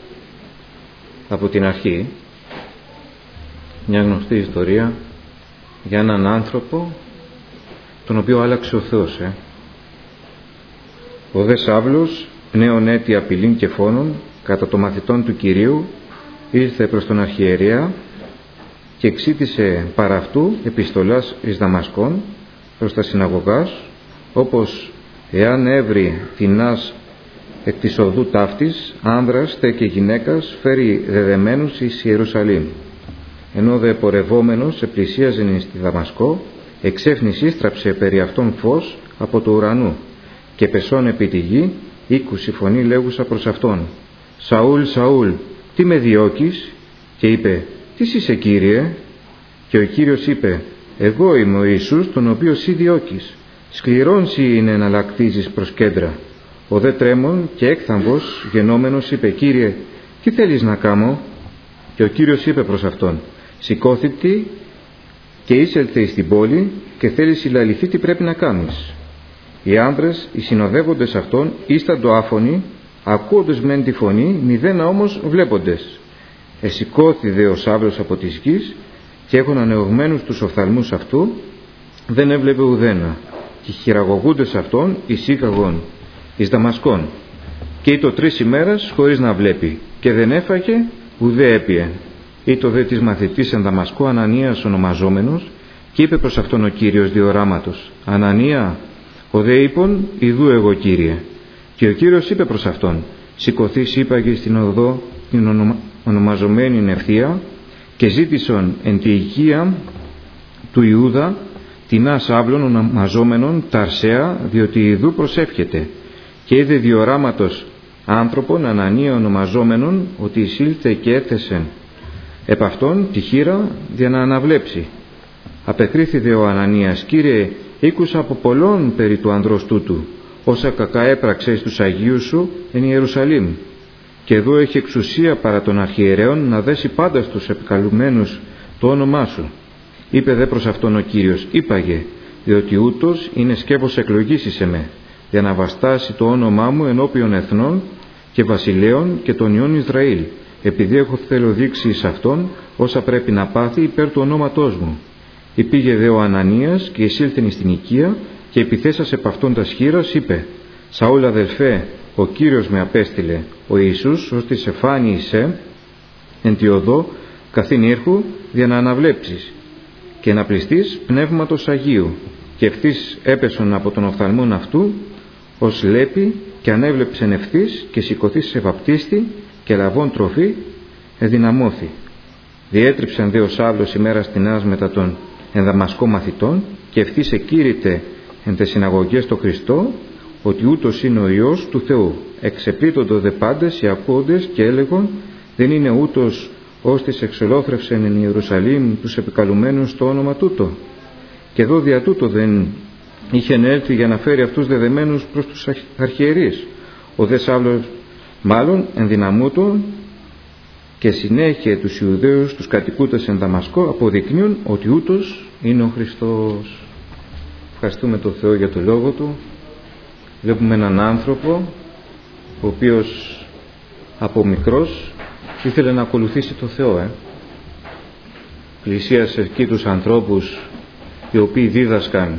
από την αρχή. Μια γνωστή ιστορία για έναν άνθρωπο τον οποίο άλλαξε ο Θεός. Ο δε Σαύλος, νέον έτη απειλήν και φόνων, κατά το μαθητών του Κυρίου, ήρθε προς τον αρχιερέα και εξήτησε παρά αυτού επιστολάς εις Δαμασκόν προς τα συναγωγάς, όπως εάν έβρι τεινάς εκ της οδού ταύτης, άνδρας τε και γυναίκας, φέρει δεδεμένους εις Ιερουσαλήμ. Ενώ δε πορευόμενος επλησίαζεν στη Δαμασκό, εξέφνης ίστραψε περί αυτόν φως από το ουρανού, και πεσών επί τη γη, ήκουσε φωνή λέγουσα προς αυτόν: Σαούλ, Σαούλ, τι με διώκεις? Και είπε: Τι είσαι, Κύριε? Και ο Κύριος είπε: Εγώ είμαι ο Ιησούς, τον οποίο σύ διώκεις. Σκληρόν σύ είναι να λακτίζεις προς κέντρα. Ο δε τρέμον και έκθαμβος γενόμενος είπε: Κύριε, τι θέλεις να κάμω? Και ο Κύριος είπε προς αυτόν: Σηκώθητη και είσελθε εις την πόλη και θέλεις συλλαληθεί τι πρέπει να κάνεις. Οι άνδρες, οι συνοδεύοντες αυτών, ίσταντο άφωνοι, ακούοντες μεν τη φωνή, μηδένα όμως βλέποντες. Εσηκώθη δε ο Σαύλος από της γης και έχουν ανεωγμένους τους οφθαλμούς αυτού, δεν έβλεπε ουδένα. Και χειραγωγούντες αυτών εισήγαγον εις Δαμασκόν. Και ήτο 3 ημέρας χωρίς να βλέπει, και δεν έφαγε ουδέ έπιε. Ήτο δε της μαθητής εν Δαμασκό Ανανίας ονομαζόμενος, και είπε προς αυτόν ο Κύριος διοράματος: Ανανία? Ο δε είπων: Ιδού εγώ, Κύριε. Και ο Κύριος είπε προς αυτόν: Σηκωθείς ύπαγε στην οδό την ονομαζομένη ευθεία, και ζήτησον εν τη οικία του Ιούδα τεινά Σαύλων ονομαζόμενον Ταρσέα, διότι ιδού προσεύχεται. Και είδε διοράματος άνθρωπον Ανανία ονομαζόμενον, ότι εισήλθε και έθεσεν επ' αυτόν τη χείρα για να αναβλέψει. Απεκρίθη δε ο Ανανίας: Κύριε, ήκουσα από πολλών περί του ανδρός τούτου, όσα κακά έπραξε στους Αγίους σου εν Ιερουσαλήμ. και εδώ έχει εξουσία παρά των αρχιερέων να δέσει πάντα στους επικαλουμένους το όνομά σου. Είπε δε προς αυτόν ο Κύριος, είπαγε, διότι ούτως είναι σκεύος εκλογής εις εμέ, για να βαστάσει το όνομά μου ενώπιον εθνών και βασιλέων και των ιών Ισραήλ, επειδή έχω θέλω δείξει εις αυτόν όσα πρέπει να πάθει υπέρ του ονόματός μου. Υπήγε δε ο Ανανίας και εισήλθεν στην οικία και επιθέσας επ' αυτόν τα σχήρας είπε, Σαούλ αδελφέ, ο Κύριος με απέστειλε, ο Ιησούς, ώστε σε φάνει εισέ, εν τη οδό, καθήν ήρχου, για να αναβλέψεις και να πληστείς πνεύματος Αγίου. Και ευθύς έπεσον από τον οφθαλμόν αυτού, ως λέπη, και ανέβλεψεν ευθύς και σηκωθείς σε βαπτίστη και λαβών τροφή εδυναμώθη. Διέτριψαν δε ο Σαύλος ημέρας τινάς μετά των εν Δαμασκό μαθητών και ευθύς εκήρυτε εν τες συναγωγές το Χριστό ότι ούτως είναι ο Υιός του Θεού. Εξεπλήττοντο δε πάντες οι ακούοντες και έλεγον, δεν είναι ούτως ώστις εξολόθρευσεν εν Ιερουσαλήμ τους επικαλουμένους το όνομα τούτο. Και εδώ δια τούτο δεν είχε έλθει για να φέρει αυτούς δεδεμένους προς τους αρχιερείς. Ο δε Σαύλος μάλλον ενδυναμούτο και συνέχεια τους Ιουδαίους τους κατοικούντες εν Δαμασκό αποδεικνύουν ότι ούτως είναι ο Χριστός. Ευχαριστούμε τον Θεό για το λόγο Του. Βλέπουμε έναν άνθρωπο ο οποίος από μικρός ήθελε να ακολουθήσει το Θεό. Πλησίασε εκεί τους ανθρώπους οι οποίοι δίδασκαν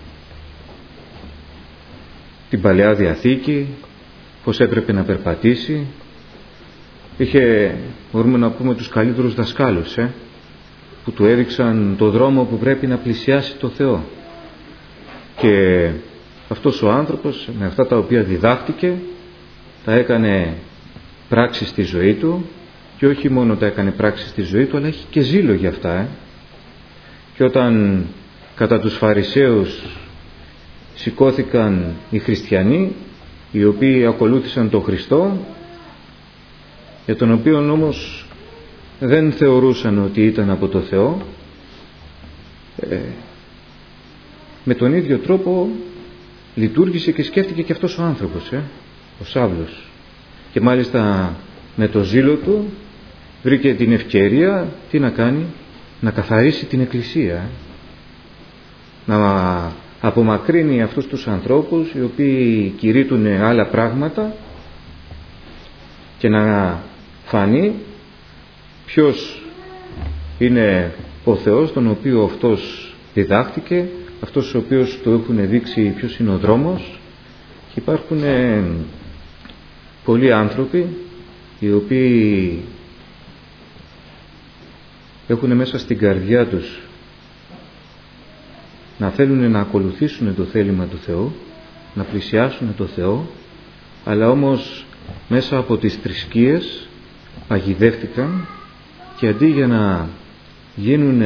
την Παλαιά Διαθήκη, πώς έπρεπε να περπατήσει. Είχε, μπορούμε να πούμε, τους καλύτερους δασκάλους που του έδειξαν το δρόμο που πρέπει να πλησιάσει το Θεό. Και αυτός ο άνθρωπος με αυτά τα οποία διδάχτηκε τα έκανε πράξη στη ζωή του, και όχι μόνο τα έκανε πράξη στη ζωή του, αλλά έχει και ζήλο για αυτά. Και όταν κατά τους Φαρισαίους σηκώθηκαν οι χριστιανοί, οι οποίοι ακολούθησαν τον Χριστό, για τον οποίο όμως δεν θεωρούσαν ότι ήταν από το Θεό, με τον ίδιο τρόπο λειτουργήσε και σκέφτηκε και αυτός ο άνθρωπος, ο Σαύλος, και μάλιστα με το ζήλο του βρήκε την ευκαιρία τι να κάνει, να καθαρίσει την Εκκλησία, να απομακρύνει αυτούς τους ανθρώπους οι οποίοι κηρύττουν άλλα πράγματα και να φανεί ποιος είναι ο Θεός τον οποίο αυτός διδάχτηκε, αυτός ο οποίος του έχουν δείξει ποιος είναι ο δρόμος. Και υπάρχουν πολλοί άνθρωποι οι οποίοι έχουν μέσα στην καρδιά τους να θέλουν να ακολουθήσουν το θέλημα του Θεού, να πλησιάσουν το Θεό, αλλά όμως μέσα από τις θρησκείες παγιδεύτηκαν και αντί για να γίνουν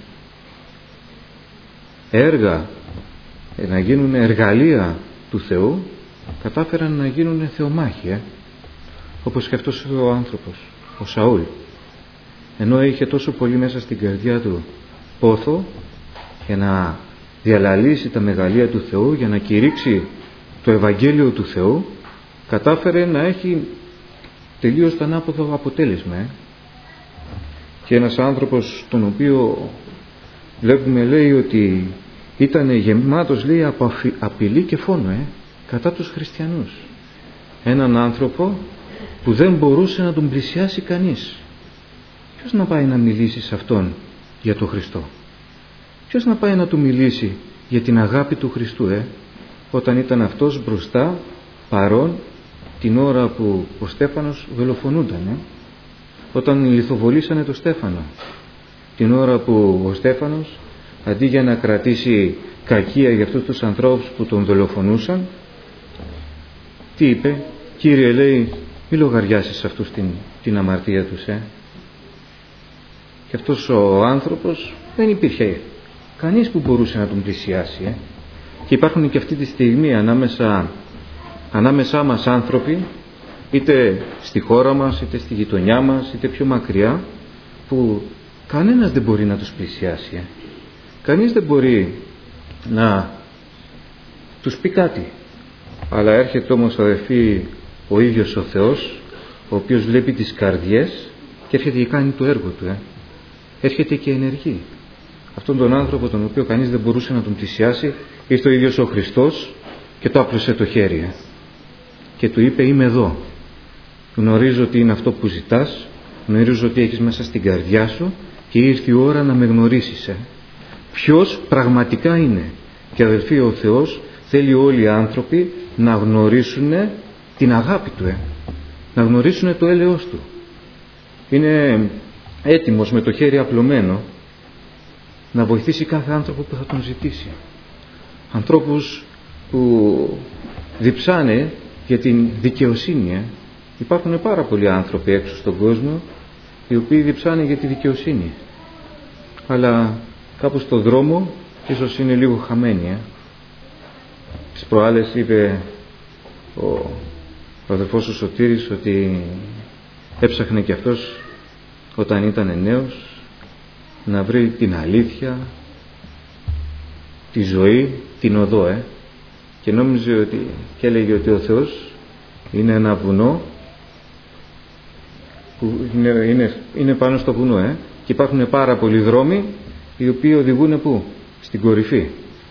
έργα, να γίνουν εργαλεία του Θεού, κατάφεραν να γίνουν θεομάχοι, όπως και αυτός ο άνθρωπος, ο Σαούλ. Ενώ είχε τόσο πολύ μέσα στην καρδιά του πόθο για να διαλαλήσει τα μεγαλεία του Θεού, για να κηρύξει το Ευαγγέλιο του Θεού, κατάφερε να έχει τελείως το ανάποδο αποτέλεσμα. Και ένας άνθρωπος τον οποίο βλέπουμε, λέει ότι ήταν γεμάτος, λέει, από απειλή και φόνο κατά τους χριστιανούς. Έναν άνθρωπο που δεν μπορούσε να τον πλησιάσει κανείς. Ποιος να πάει να μιλήσει σε αυτόν για τον Χριστό? Ποιος να πάει να του μιλήσει για την αγάπη του Χριστού όταν ήταν αυτός μπροστά, παρόν, την ώρα που ο Στέφανος δολοφονούνταν, όταν λιθοβολήσανε το Στέφανο, την ώρα που ο Στέφανος αντί για να κρατήσει κακία για αυτούς τους ανθρώπους που τον δολοφονούσαν, τι είπε? Κύριε, λέει, μη λογαριάσεις αυτούς την αμαρτία τους. Και αυτός ο άνθρωπος δεν υπήρχε κανείς που μπορούσε να τον πλησιάσει. Και υπάρχουν και αυτή τη στιγμή ανάμεσά μας άνθρωποι, είτε στη χώρα μας, είτε στη γειτονιά μας, είτε πιο μακριά, που κανένας δεν μπορεί να τους πλησιάσει. Κανείς δεν μπορεί να τους πει κάτι. Αλλά έρχεται όμως, αδελφοί, ο ίδιος ο Θεός ο οποίος βλέπει τις καρδιές και έρχεται και κάνει το έργο του. Έρχεται και ενεργεί. Αυτόν τον άνθρωπο, τον οποίο κανείς δεν μπορούσε να τον πλησιάσει, ήρθε ο ίδιος ο Χριστός και το άπλωσε το χέρι και του είπε: είμαι εδώ, γνωρίζω ότι είναι αυτό που ζητάς, γνωρίζω ότι έχεις μέσα στην καρδιά σου και ήρθε η ώρα να με γνωρίσεις ποιος πραγματικά είναι. Και αδελφοί, ο Θεός θέλει όλοι οι άνθρωποι να γνωρίσουν την αγάπη του, να γνωρίσουν το έλεος του. Είναι έτοιμος με το χέρι απλωμένο να βοηθήσει κάθε άνθρωπο που θα τον ζητήσει. Ανθρώπους που διψάνε για την δικαιοσύνη. Υπάρχουν πάρα πολλοί άνθρωποι έξω στον κόσμο οι οποίοι διψάνε για τη δικαιοσύνη, αλλά κάπου στον δρόμο ίσως είναι λίγο χαμένοι. Τις προάλλες είπε ο αδελφός ο Σωτήρης ότι έψαχνε και αυτός όταν ήταν νέος να βρει την αλήθεια, τη ζωή, την οδό και νόμιζε ότι, και έλεγε ότι ο Θεός είναι ένα βουνό που είναι πάνω στο βουνό και υπάρχουν πάρα πολλοί δρόμοι οι οποίοι οδηγούν πού? Στην κορυφή.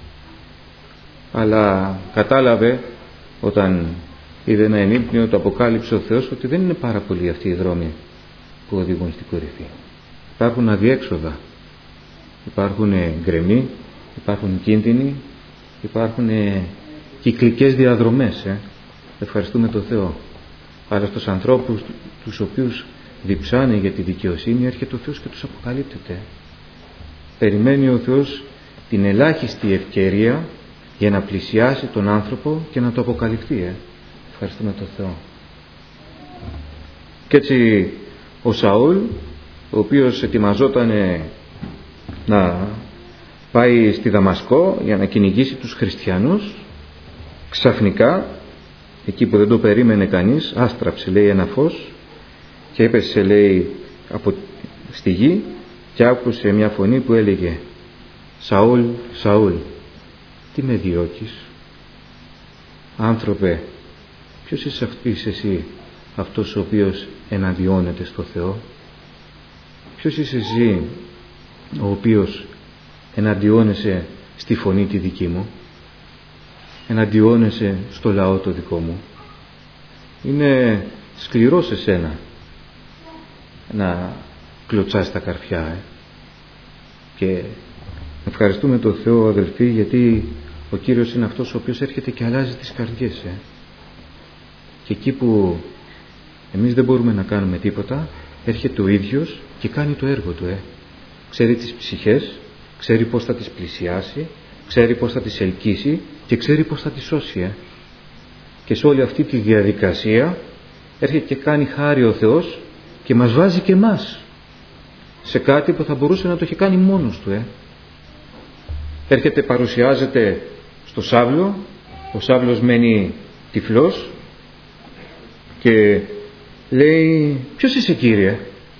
Αλλά κατάλαβε όταν είδε ένα ενύπνιο, το αποκάλυψε ο Θεός, ότι δεν είναι πάρα πολλοί αυτοί οι δρόμοι που οδηγούν στην κορυφή. Υπάρχουν αδιέξοδα, υπάρχουν γκρεμοί, υπάρχουν κίνδυνοι, υπάρχουν κυκλικές διαδρομές. Ευχαριστούμε τον Θεό. Αλλά στους ανθρώπους τους οποίους διψάνε για τη δικαιοσύνη έρχεται ο Θεός και τους αποκαλύπτεται. Περιμένει ο Θεός την ελάχιστη ευκαιρία για να πλησιάσει τον άνθρωπο και να το αποκαλυφθεί. Ευχαριστούμε τον Θεό. Και έτσι ο Σαούλ, ο οποίος ετοιμαζόταν να πάει στη Δαμασκό για να κυνηγήσει τους χριστιανούς, ξαφνικά, εκεί που δεν το περίμενε κανείς, άστραψε, λέει, ένα φως και έπεσε, λέει, στη γη και άκουσε μια φωνή που έλεγε: Σαούλ, Σαούλ, τι με διώκεις? Άνθρωπε, ποιος είσαι εσύ αυτός ο οποίος εναντιώνεται στο Θεό? Ποιος είσαι εσύ ο οποίος εναντιώνεσαι στη φωνή τη δική μου, εναντιώνεσαι στο λαό το δικό μου? Είναι σκληρό σε σένα να κλωτσάς τα καρφιά. Και ευχαριστούμε τον Θεό, αδελφοί, γιατί ο Κύριος είναι αυτός ο οποίος έρχεται και αλλάζει τις καρδιές. Και εκεί που εμείς δεν μπορούμε να κάνουμε τίποτα, έρχεται ο ίδιος και κάνει το έργο του. Ξέρει τις ψυχές, ξέρει πώς θα τις πλησιάσει, ξέρει πώς θα τις ελκύσει και ξέρει πώς θα τις σώσει. Και σε όλη αυτή τη διαδικασία έρχεται και κάνει χάρη ο Θεός και μας βάζει και εμάς σε κάτι που θα μπορούσε να το έχει κάνει μόνος του. Έρχεται, παρουσιάζεται στο Σάβλο, ο Σάβλος μένει τυφλός και λέει: ποιος είσαι, Κύριε?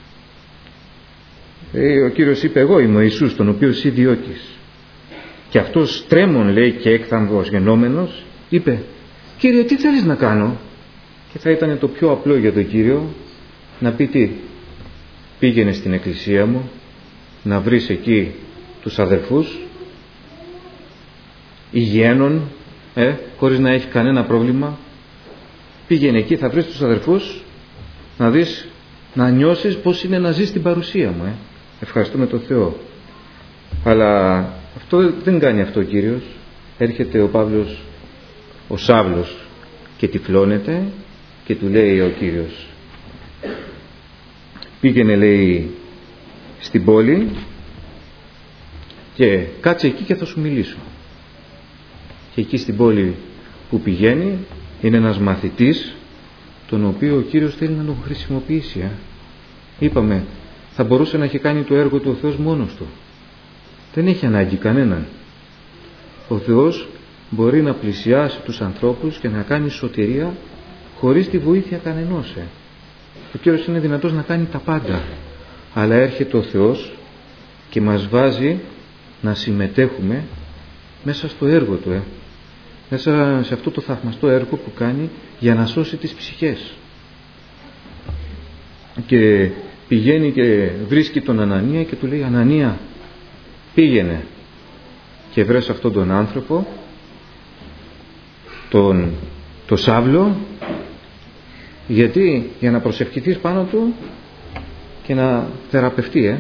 Ο Κύριος είπε: εγώ είμαι ο Ιησούς, τον οποίο εσύ διώκεις. Και αυτός τρέμον, λέει, και έκθαμβος γενόμενος, είπε: Κύριε, τι θέλεις να κάνω? Και θα ήταν το πιο απλό για τον Κύριο να πει τι? Πήγαινε στην εκκλησία μου, να βρεις εκεί τους αδελφούς υγιένων, χωρίς να έχει κανένα πρόβλημα. Πήγαινε εκεί, θα βρεις τους αδελφούς, να δεις, να νιώσεις πως είναι να ζεις στην παρουσία μου. Ευχαριστούμε τον Θεό. Αλλά αυτό δεν κάνει αυτό ο Κύριος. Έρχεται ο Παύλος, ο Σάβλος, και τυφλώνεται και του λέει ο Κύριος: πήγαινε, λέει, στην πόλη και κάτσε εκεί και θα σου μιλήσω. Και εκεί στην πόλη που πηγαίνει είναι ένας μαθητής, τον οποίο ο Κύριος θέλει να τον χρησιμοποιήσει. Είπαμε, θα μπορούσε να έχει κάνει το έργο του ο Θεός μόνος του. Δεν έχει ανάγκη κανέναν. Ο Θεός μπορεί να πλησιάσει τους ανθρώπους και να κάνει σωτηρία χωρίς τη βοήθεια κανενός. Ο Κύριος είναι δυνατός να κάνει τα πάντα. Αλλά έρχεται ο Θεός και μας βάζει να συμμετέχουμε μέσα στο έργο του, μέσα σε αυτό το θαυμαστό έργο που κάνει για να σώσει τις ψυχές. και πηγαίνει και βρίσκει τον Ανανία και του λέει: Ανανία, πήγαινε και βρες αυτόν τον άνθρωπο, το Σάβλο, γιατί για να προσευχηθείς πάνω του και να θεραπευτεί.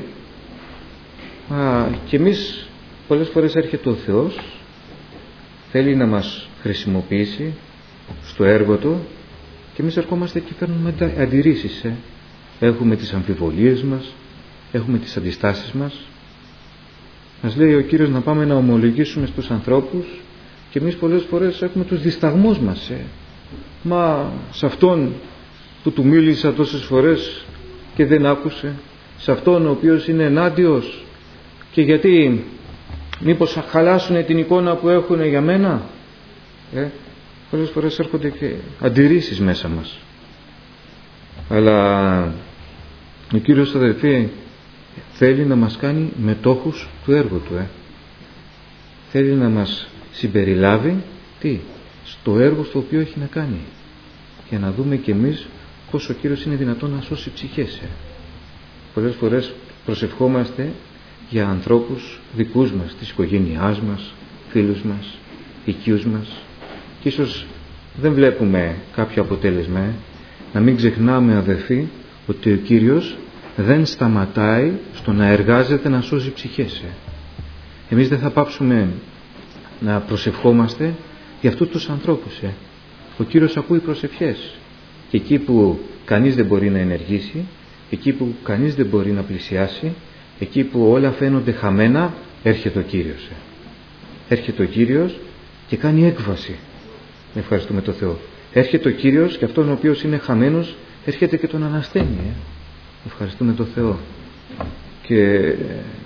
Και εμείς πολλές φορές έρχεται ο Θεός, θέλει να μας χρησιμοποιήσει στο έργο του και εμείς ερχόμαστε και φέρνουμε αντιρρήσεις. Έχουμε τις αμφιβολίες μας, έχουμε τις αντιστάσεις μας. Μας λέει ο Κύριος να πάμε να ομολογήσουμε στους ανθρώπους και εμείς πολλές φορές έχουμε τους δισταγμούς μας. Μα σε αυτόν που του μίλησα τόσες φορές και δεν άκουσε, σε αυτόν ο οποίος είναι ενάντιος, και γιατί μήπως χαλάσουν την εικόνα που έχουν για μένα. Πολλές φορές έρχονται και αντιρρήσεις μέσα μας. Αλλά ο Κύριος, αδελφοί, θέλει να μας κάνει μετόχους του έργου του. Θέλει να μας συμπεριλάβει στο έργο στο οποίο έχει να κάνει, για να δούμε κι εμείς πως ο Κύριος είναι δυνατόν να σώσει ψυχές. Πολλές φορές προσευχόμαστε για ανθρώπους δικούς μας, της οικογένειάς μας, φίλους μας, οικείους μας, και ίσως δεν βλέπουμε κάποιο αποτέλεσμα. Να μην ξεχνάμε, αδελφοί, ότι ο Κύριος δεν σταματάει στο να εργάζεται να σώζει ψυχές. Εμείς δεν θα πάψουμε να προσευχόμαστε για αυτούς τους ανθρώπους. Ο Κύριος ακούει προσευχές, και εκεί που κανείς δεν μπορεί να ενεργήσει, εκεί που κανείς δεν μπορεί να πλησιάσει, εκεί που όλα φαίνονται χαμένα, έρχεται ο Κύριος. Έρχεται ο Κύριος και κάνει έκβαση. Ευχαριστούμε τον Θεό. Έρχεται ο Κύριος και αυτόν ο οποίος είναι χαμένος έρχεται και τον ανασταίνει. Ευχαριστούμε τον Θεό. Και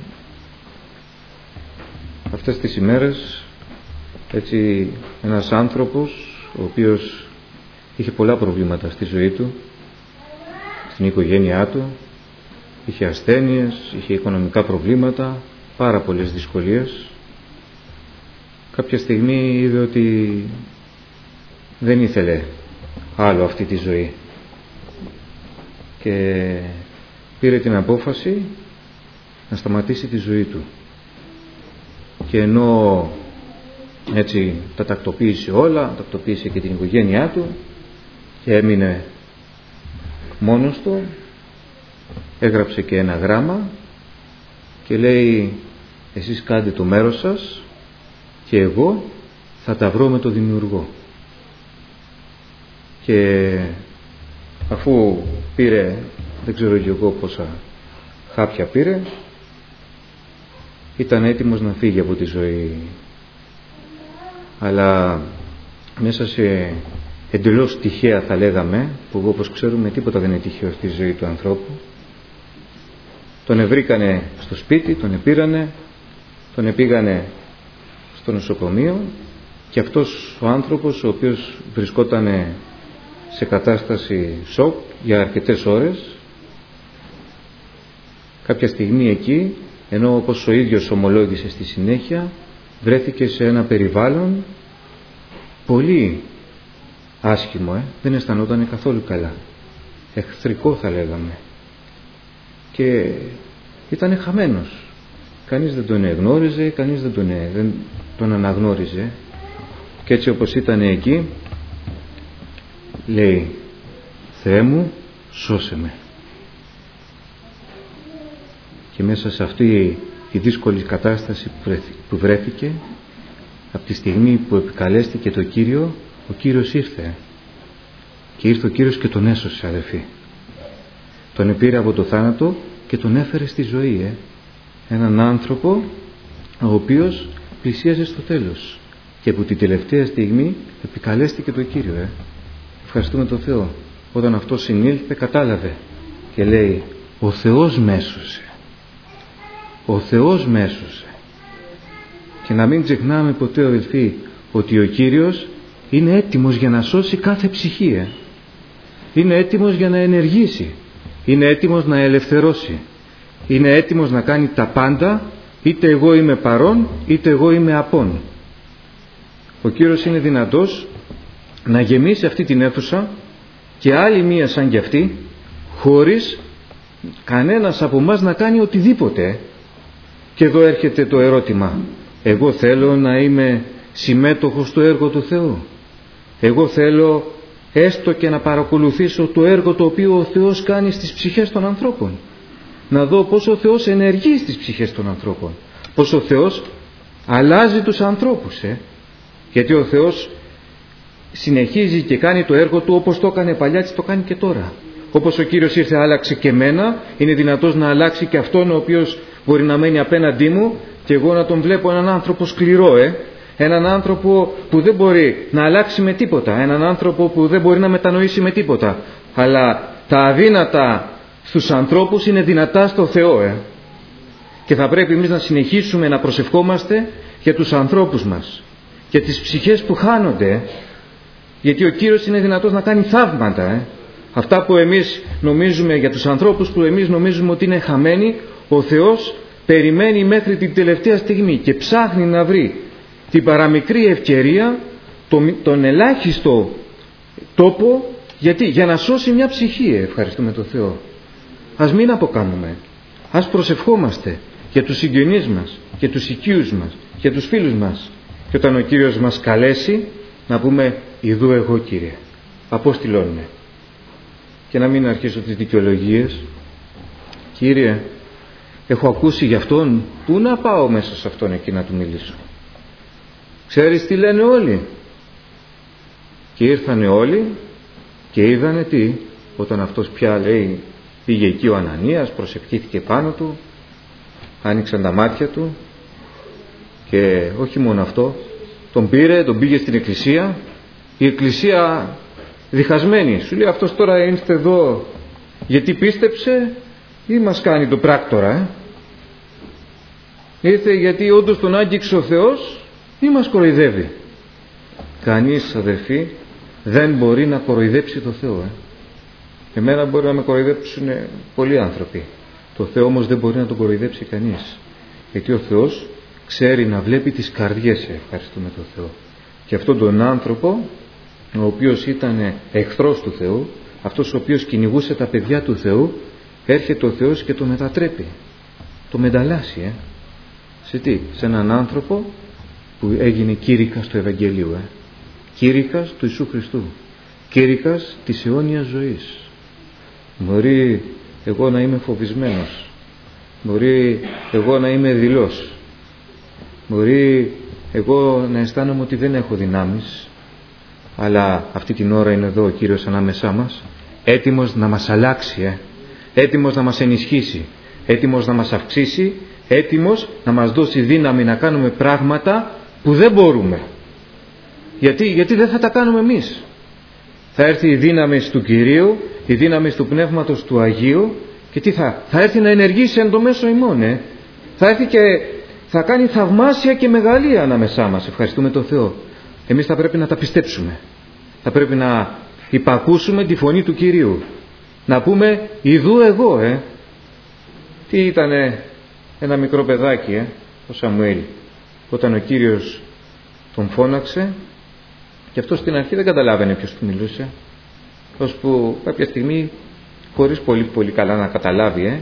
αυτές τις ημέρες έτσι ένας άνθρωπος ο οποίος είχε πολλά προβλήματα στη ζωή του, στην οικογένειά του, είχε ασθένειες, είχε οικονομικά προβλήματα, πάρα πολλές δυσκολίες. Κάποια στιγμή είδε ότι δεν ήθελε άλλο αυτή τη ζωή και πήρε την απόφαση να σταματήσει τη ζωή του. Και ενώ έτσι τα τακτοποίησε όλα, τακτοποίησε και την οικογένειά του και έμεινε μόνος του, έγραψε και ένα γράμμα και λέει: εσείς κάντε το μέρος σας και εγώ θα τα βρω με το Δημιουργό. Και αφού πήρε, δεν ξέρω και εγώ πόσα χάπια πήρε, ήταν έτοιμος να φύγει από τη ζωή. Αλλά μέσα σε εντελώς τυχαία, θα λέγαμε, που όπως ξέρουμε τίποτα δεν είναι τυχαίο στη ζωή του ανθρώπου, τον ευρήκανε στο σπίτι, τον επήρανε, τον επήγανε στο νοσοκομείο, και αυτός ο άνθρωπος, ο οποίος βρισκόταν σε κατάσταση σοκ για αρκετές ώρες, κάποια στιγμή εκεί, ενώ όπως ο ίδιος ομολόγησε στη συνέχεια, βρέθηκε σε ένα περιβάλλον πολύ άσχημο, δεν αισθανόταν καθόλου καλά, εχθρικό θα λέγαμε, και ήταν χαμένος. Κανείς δεν τον εγνώριζε, κανείς δεν τον αναγνώριζε, και έτσι όπως ήταν εκεί λέει: Θεέ μου, σώσε με. Και μέσα σε αυτή τη δύσκολη κατάσταση που βρέθηκε, από τη στιγμή που επικαλέστηκε το Κύριο, ο Κύριος ήρθε. Και ήρθε ο Κύριος και τον έσωσε, αδελφοί. Τον επήρε από το θάνατο και τον έφερε στη ζωή. Έναν άνθρωπο ο οποίος πλησίαζε στο τέλος και που την τελευταία στιγμή επικαλέστηκε το Κύριο. Ευχαριστούμε τον Θεό. Όταν αυτό συνήλθε, κατάλαβε και λέει: ο Θεός με έσωσε. Ο Θεός με έσωσε. Και να μην ξεχνάμε ποτέ, αδελφοί, ότι ο Κύριος είναι έτοιμος για να σώσει κάθε ψυχή. Είναι έτοιμος για να ενεργήσει. Είναι έτοιμος να ελευθερώσει. Είναι έτοιμος να κάνει τα πάντα, είτε εγώ είμαι παρόν, είτε εγώ είμαι απόν. Ο Κύριος είναι δυνατός να γεμίσει αυτή την αίθουσα και άλλη μία σαν κι αυτή, χωρίς κανένας από εμάς να κάνει οτιδήποτε. Και εδώ έρχεται το ερώτημα. Εγώ θέλω να είμαι συμμέτοχος στο έργο του Θεού. Εγώ θέλω έστω και να παρακολουθήσω το έργο το οποίο ο Θεός κάνει στις ψυχές των ανθρώπων. Να δω πώς ο Θεός ενεργεί στις ψυχές των ανθρώπων. Πώς ο Θεός αλλάζει τους ανθρώπους. Γιατί ο Θεός συνεχίζει και κάνει το έργο του όπως το έκανε παλιά, έτσι το κάνει και τώρα. Όπως ο Κύριος ήρθε, άλλαξε και εμένα, είναι δυνατός να αλλάξει και αυτόν ο οποίος μπορεί να μένει απέναντί μου και εγώ να τον βλέπω έναν άνθρωπο σκληρό, έναν άνθρωπο που δεν μπορεί να αλλάξει με τίποτα, έναν άνθρωπο που δεν μπορεί να μετανοήσει με τίποτα. Αλλά τα αδύνατα στους ανθρώπους είναι δυνατά στο Θεό. Και θα πρέπει εμείς να συνεχίσουμε να προσευχόμαστε για τους ανθρώπους μας και τις ψυχές που χάνονται, γιατί ο Κύριος είναι δυνατός να κάνει θαύματα. Αυτά που εμείς νομίζουμε, για τους ανθρώπους που εμείς νομίζουμε ότι είναι χαμένοι, ο Θεός περιμένει μέχρι την τελευταία στιγμή και ψάχνει να βρει την παραμικρή ευκαιρία, τον ελάχιστο τόπο, γιατί για να σώσει μια ψυχή. Ευχαριστούμε τον Θεό. Ας μην αποκάμουμε, ας προσευχόμαστε για τους συγγενείς μας, για τους οικείους μας, για τους φίλους μας, και όταν ο Κύριος μας καλέσει να πούμε «Ιδού εγώ, Κύριε, αποστηλώνουμε». Και να μην αρχίσω τις δικαιολογίες. «Κύριε, έχω ακούσει για αυτόν, πού να πάω μέσα σε αυτόν εκεί να του μιλήσω? Ξέρεις τι λένε όλοι?» Και ήρθανε όλοι και είδανε τι, όταν αυτός πια λέει πήγε εκεί ο Ανανίας, προσευχήθηκε πάνω του, άνοιξαν τα μάτια του και όχι μόνο αυτό, τον πήρε, τον πήγε στην εκκλησία, η εκκλησία διχασμένη, σου λέει αυτός τώρα είστε εδώ γιατί πίστεψε ή μας κάνει το πράκτορα, ήρθε γιατί όντως τον άγγιξε ο Θεός ή μας κοροϊδεύει? Κανείς, αδερφοί, δεν μπορεί να κοροϊδέψει το Θεό. Εμένα μπορεί να με κοροϊδέψουν πολλοί άνθρωποι, το Θεό όμως δεν μπορεί να τον κοροϊδέψει κανείς, γιατί ο Θεός ξέρει να βλέπει τις καρδιές. Ευχαριστούμε τον Θεό. Και αυτόν τον άνθρωπο, ο οποίος ήταν εχθρός του Θεού, αυτός ο οποίος κυνηγούσε τα παιδιά του Θεού, έρχεται ο Θεός και το μετατρέπει, το μεταλλάσσει σε τι? Σε έναν άνθρωπο που έγινε κήρυκας του Ευαγγελίου, κήρυκας του Ιησού Χριστού, κήρυκας της αιώνιας ζωής. Μπορεί εγώ να είμαι φοβισμένος, μπορεί εγώ να είμαι δειλός, μπορεί εγώ να αισθάνομαι ότι δεν έχω δυνάμεις, αλλά αυτή την ώρα είναι εδώ ο Κύριος ανάμεσά μας, έτοιμος να μας αλλάξει, έτοιμος να μας ενισχύσει, έτοιμος να μας αυξήσει, έτοιμος να μας δώσει δύναμη να κάνουμε πράγματα που δεν μπορούμε. Γιατί δεν θα τα κάνουμε εμείς. Θα έρθει η δύναμη του Κυρίου, η δύναμη του Πνεύματος του Αγίου, και τι θα έρθει να ενεργήσει εν το μέσο ημών. Θα έρθει και θα κάνει θαυμάσια και μεγαλεία ανάμεσά μας. Ευχαριστούμε τον Θεό. Εμείς θα πρέπει να τα πιστέψουμε. Θα πρέπει να υπακούσουμε τη φωνή του Κυρίου. Να πούμε «Ιδού εγώ». Τι ήτανε ένα μικρό παιδάκι, ο Σαμουήλ, όταν ο Κύριος τον φώναξε, και αυτό στην αρχή δεν καταλάβαινε ποιος του μιλούσε, ώσπου κάποια στιγμή, χωρίς πολύ καλά να καταλάβει,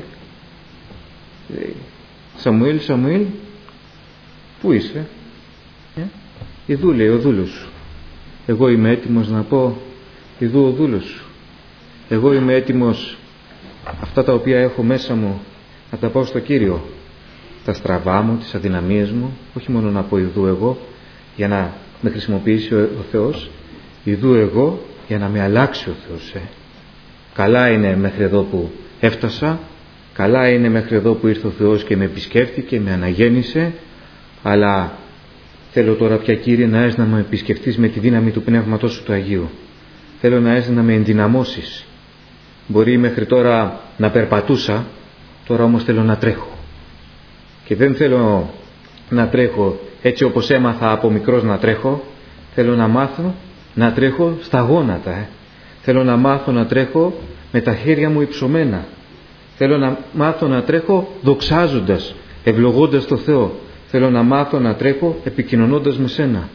«Σαμουήλ, Σαμουήλ, πού είσαι?» «Ιδού», λέει, «ο δούλος σου». Εγώ είμαι έτοιμος να πω «Ιδού ο δούλος σου». Εγώ είμαι έτοιμος αυτά τα οποία έχω μέσα μου να τα πάω στο Κύριο, τα στραβά μου, τις αδυναμίες μου, όχι μόνο να πω «Ιδού εγώ» για να με χρησιμοποιήσει ο Θεός, «Ιδού εγώ» για να με αλλάξει ο Θεός. Καλά είναι μέχρι εδώ που έφτασα, καλά είναι μέχρι εδώ που ήρθε ο Θεός και με επισκέφθηκε, με αναγέννησε, αλλά θέλω τώρα πια, Κύριε, να έρθεις να με επισκεφτείς με τη δύναμη του Πνεύματός σου του Αγίου. Θέλω να έρθεις να με ενδυναμώσεις. Μπορεί μέχρι τώρα να περπατούσα, τώρα όμως θέλω να τρέχω. Και δεν θέλω να τρέχω έτσι όπως έμαθα από μικρός να τρέχω. Θέλω να μάθω να τρέχω στα γόνατα. Θέλω να μάθω να τρέχω με τα χέρια μου υψωμένα. Θέλω να μάθω να τρέχω δοξάζοντας, ευλογώντας το Θεό. Θέλω να μάθω να τρέχω επικοινωνώντας με σένα.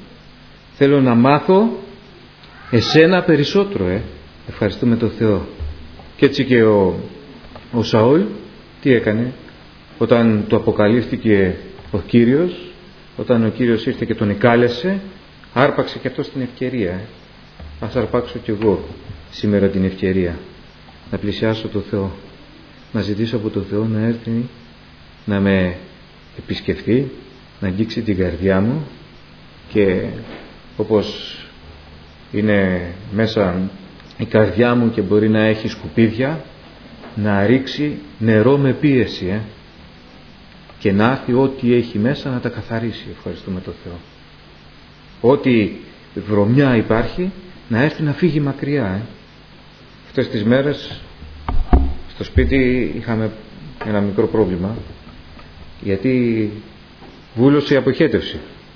Θέλω να μάθω εσένα περισσότερο. Ευχαριστούμε τον Θεό. Και έτσι και ο Σαούλ τι έκανε? Όταν του αποκαλύφθηκε ο Κύριος, όταν ο Κύριος ήρθε και τον εκάλεσε, άρπαξε και αυτός την ευκαιρία. Ας αρπάξω κι εγώ σήμερα την ευκαιρία να πλησιάσω το Θεό, να ζητήσω από το Θεό να έρθει να με επισκεφθεί, να αγγίξει την καρδιά μου και όπως είναι μέσα η καρδιά μου και μπορεί να έχει σκουπίδια, να ρίξει νερό με πίεση και να έρθει ό,τι έχει μέσα να τα καθαρίσει. Ευχαριστούμε τον Θεό. Ό,τι βρωμιά υπάρχει να έρθει να φύγει μακριά. Αυτές τις μέρες στο σπίτι είχαμε ένα μικρό πρόβλημα, γιατί βούλωσε η αποχέτευση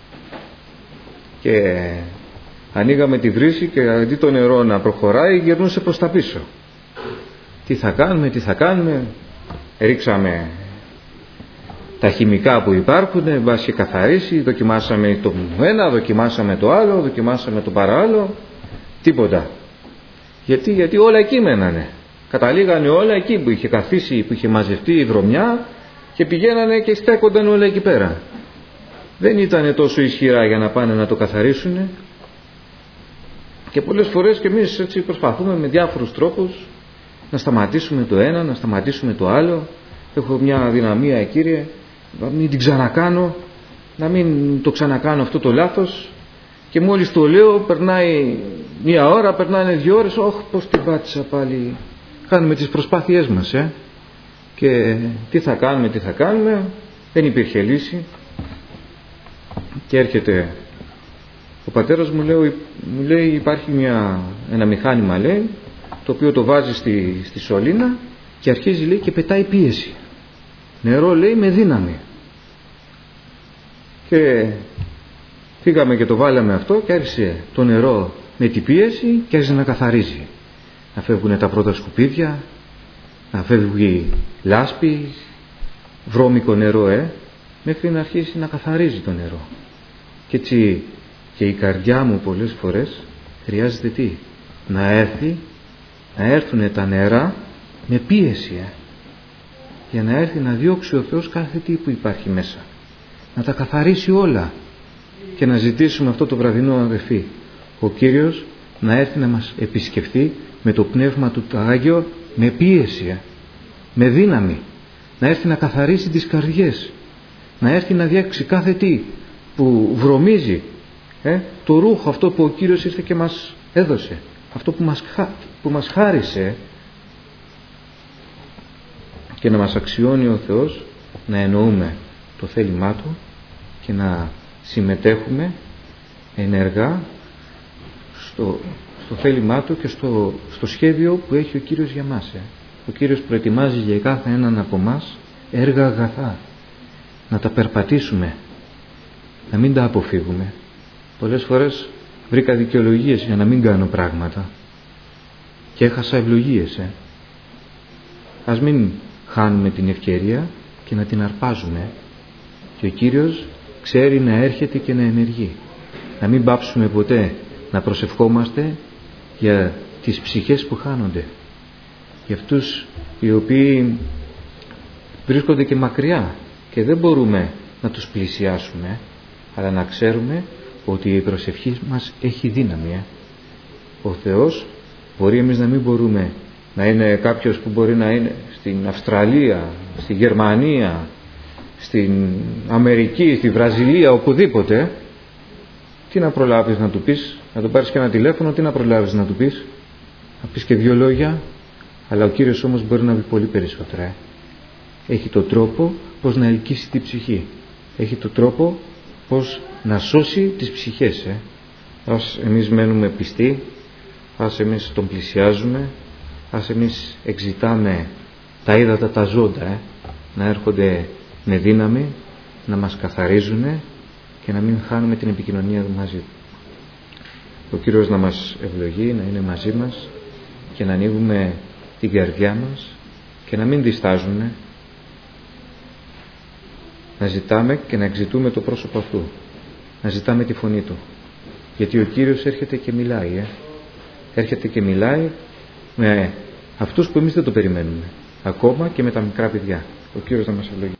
και ανοίγαμε τη βρύση και αντί το νερό να προχωράει γυρνούσε προς τα πίσω. Τι θα κάνουμε, ρίξαμε τα χημικά που υπάρχουν, μπας και καθαρίσει, δοκιμάσαμε το ένα, δοκιμάσαμε το άλλο, δοκιμάσαμε το παράλληλο, τίποτα. Γιατί όλα εκεί μένανε. Καταλήγανε όλα εκεί που είχε καθίσει, που είχε μαζευτεί η βρωμιά και πηγαίνανε και στέκονταν όλα εκεί πέρα. Δεν ήταν τόσο ισχυρά για να πάνε να το καθαρίσουν. Και πολλές φορές και εμείς έτσι προσπαθούμε με διάφορους τρόπους να σταματήσουμε το ένα, να σταματήσουμε το άλλο. Έχω μια δυναμία, Κύριε, να μην την ξανακάνω, να μην το ξανακάνω αυτό το λάθος, και μόλις το λέω περνάει μία ώρα, περνάνε 2 ώρες, όχι πως την πάτησα πάλι. Κάνουμε τις προσπάθειές μας και τι θα κάνουμε, δεν υπήρχε λύση. Και έρχεται ο πατέρας μου, λέει υπάρχει ένα μηχάνημα, λέει, το οποίο το βάζει στη σωλήνα και αρχίζει, λέει, και πετάει πίεση. Νερό, λέει, με δύναμη. Και φύγαμε και το βάλαμε αυτό και άρχισε το νερό με την πίεση και άρχισε να καθαρίζει. Να φεύγουν τα πρώτα σκουπίδια, να φεύγει λάσπη, βρώμικο νερό, μέχρι να αρχίσει να καθαρίζει το νερό. Και έτσι και η καρδιά μου πολλές φορές χρειάζεται τι? Να έρθουν τα νερά με πίεση, για να έρθει να διώξει ο Θεός κάθε τι που υπάρχει μέσα, να τα καθαρίσει όλα. Και να ζητήσουμε αυτό το βραδινό, αδελφοί, ο Κύριος να έρθει να μας επισκεφθεί με το Πνεύμα του το Άγιο, με πίεση, με δύναμη, να έρθει να καθαρίσει τις καρδιές, να έρθει να διώξει κάθε τι που βρωμίζει, το ρούχο αυτό που ο Κύριος ήρθε και μας έδωσε, αυτό που μας χάρισε, και να μας αξιώνει ο Θεός να εννοούμε το θέλημά Του και να συμμετέχουμε ενεργά στο θέλημά Του και στο σχέδιο που έχει ο Κύριος για μας. Ο Κύριος προετοιμάζει για κάθε έναν από μας έργα αγαθά, να τα περπατήσουμε, να μην τα αποφύγουμε. Πολλές φορές βρήκα δικαιολογίες για να μην κάνω πράγματα και έχασα ευλογίες. Ας μην χάνουμε την ευκαιρία και να την αρπάζουμε, και ο Κύριος ξέρει να έρχεται και να ενεργεί. Να μην πάψουμε ποτέ να προσευχόμαστε για τις ψυχές που χάνονται, για αυτούς οι οποίοι βρίσκονται και μακριά και δεν μπορούμε να τους πλησιάσουμε, αλλά να ξέρουμε ότι η προσευχή μας έχει δύναμη. Ο Θεός μπορεί, εμείς να μην μπορούμε, να είναι κάποιος που μπορεί να είναι στην Αυστραλία, στη Γερμανία, στην Αμερική, στη Βραζιλία, οπουδήποτε. Τι να προλάβεις να του πεις? Να τον πάρεις και ένα τηλέφωνο, τι να προλάβεις να του πεις? Να πεις και 2 λόγια? Αλλά ο Κύριος όμως μπορεί να πει πολύ περισσότερα. Έχει το τρόπο πώς να ελκύσει τη ψυχή, έχει το τρόπο πώς να σώσει τις ψυχές. Ας εμείς μένουμε πιστοί, ας εμείς τον πλησιάζουμε, ας εμείς εξητάμε τα ύδατα τα ζώντα, να έρχονται με δύναμη, να μας καθαρίζουν και να μην χάνουμε την επικοινωνία μαζί του. Ο Κύριος να μας ευλογεί, να είναι μαζί μας και να ανοίγουμε την καρδιά μας και να μην διστάζουμε, να ζητάμε και να εξητούμε το πρόσωπο αυτού, να ζητάμε τη φωνή του, γιατί ο Κύριος έρχεται και μιλάει, έρχεται και μιλάει με αυτούς που εμείς δεν το περιμένουμε, ακόμα και με τα μικρά παιδιά. Ο Κύριος να μας ευλογεί.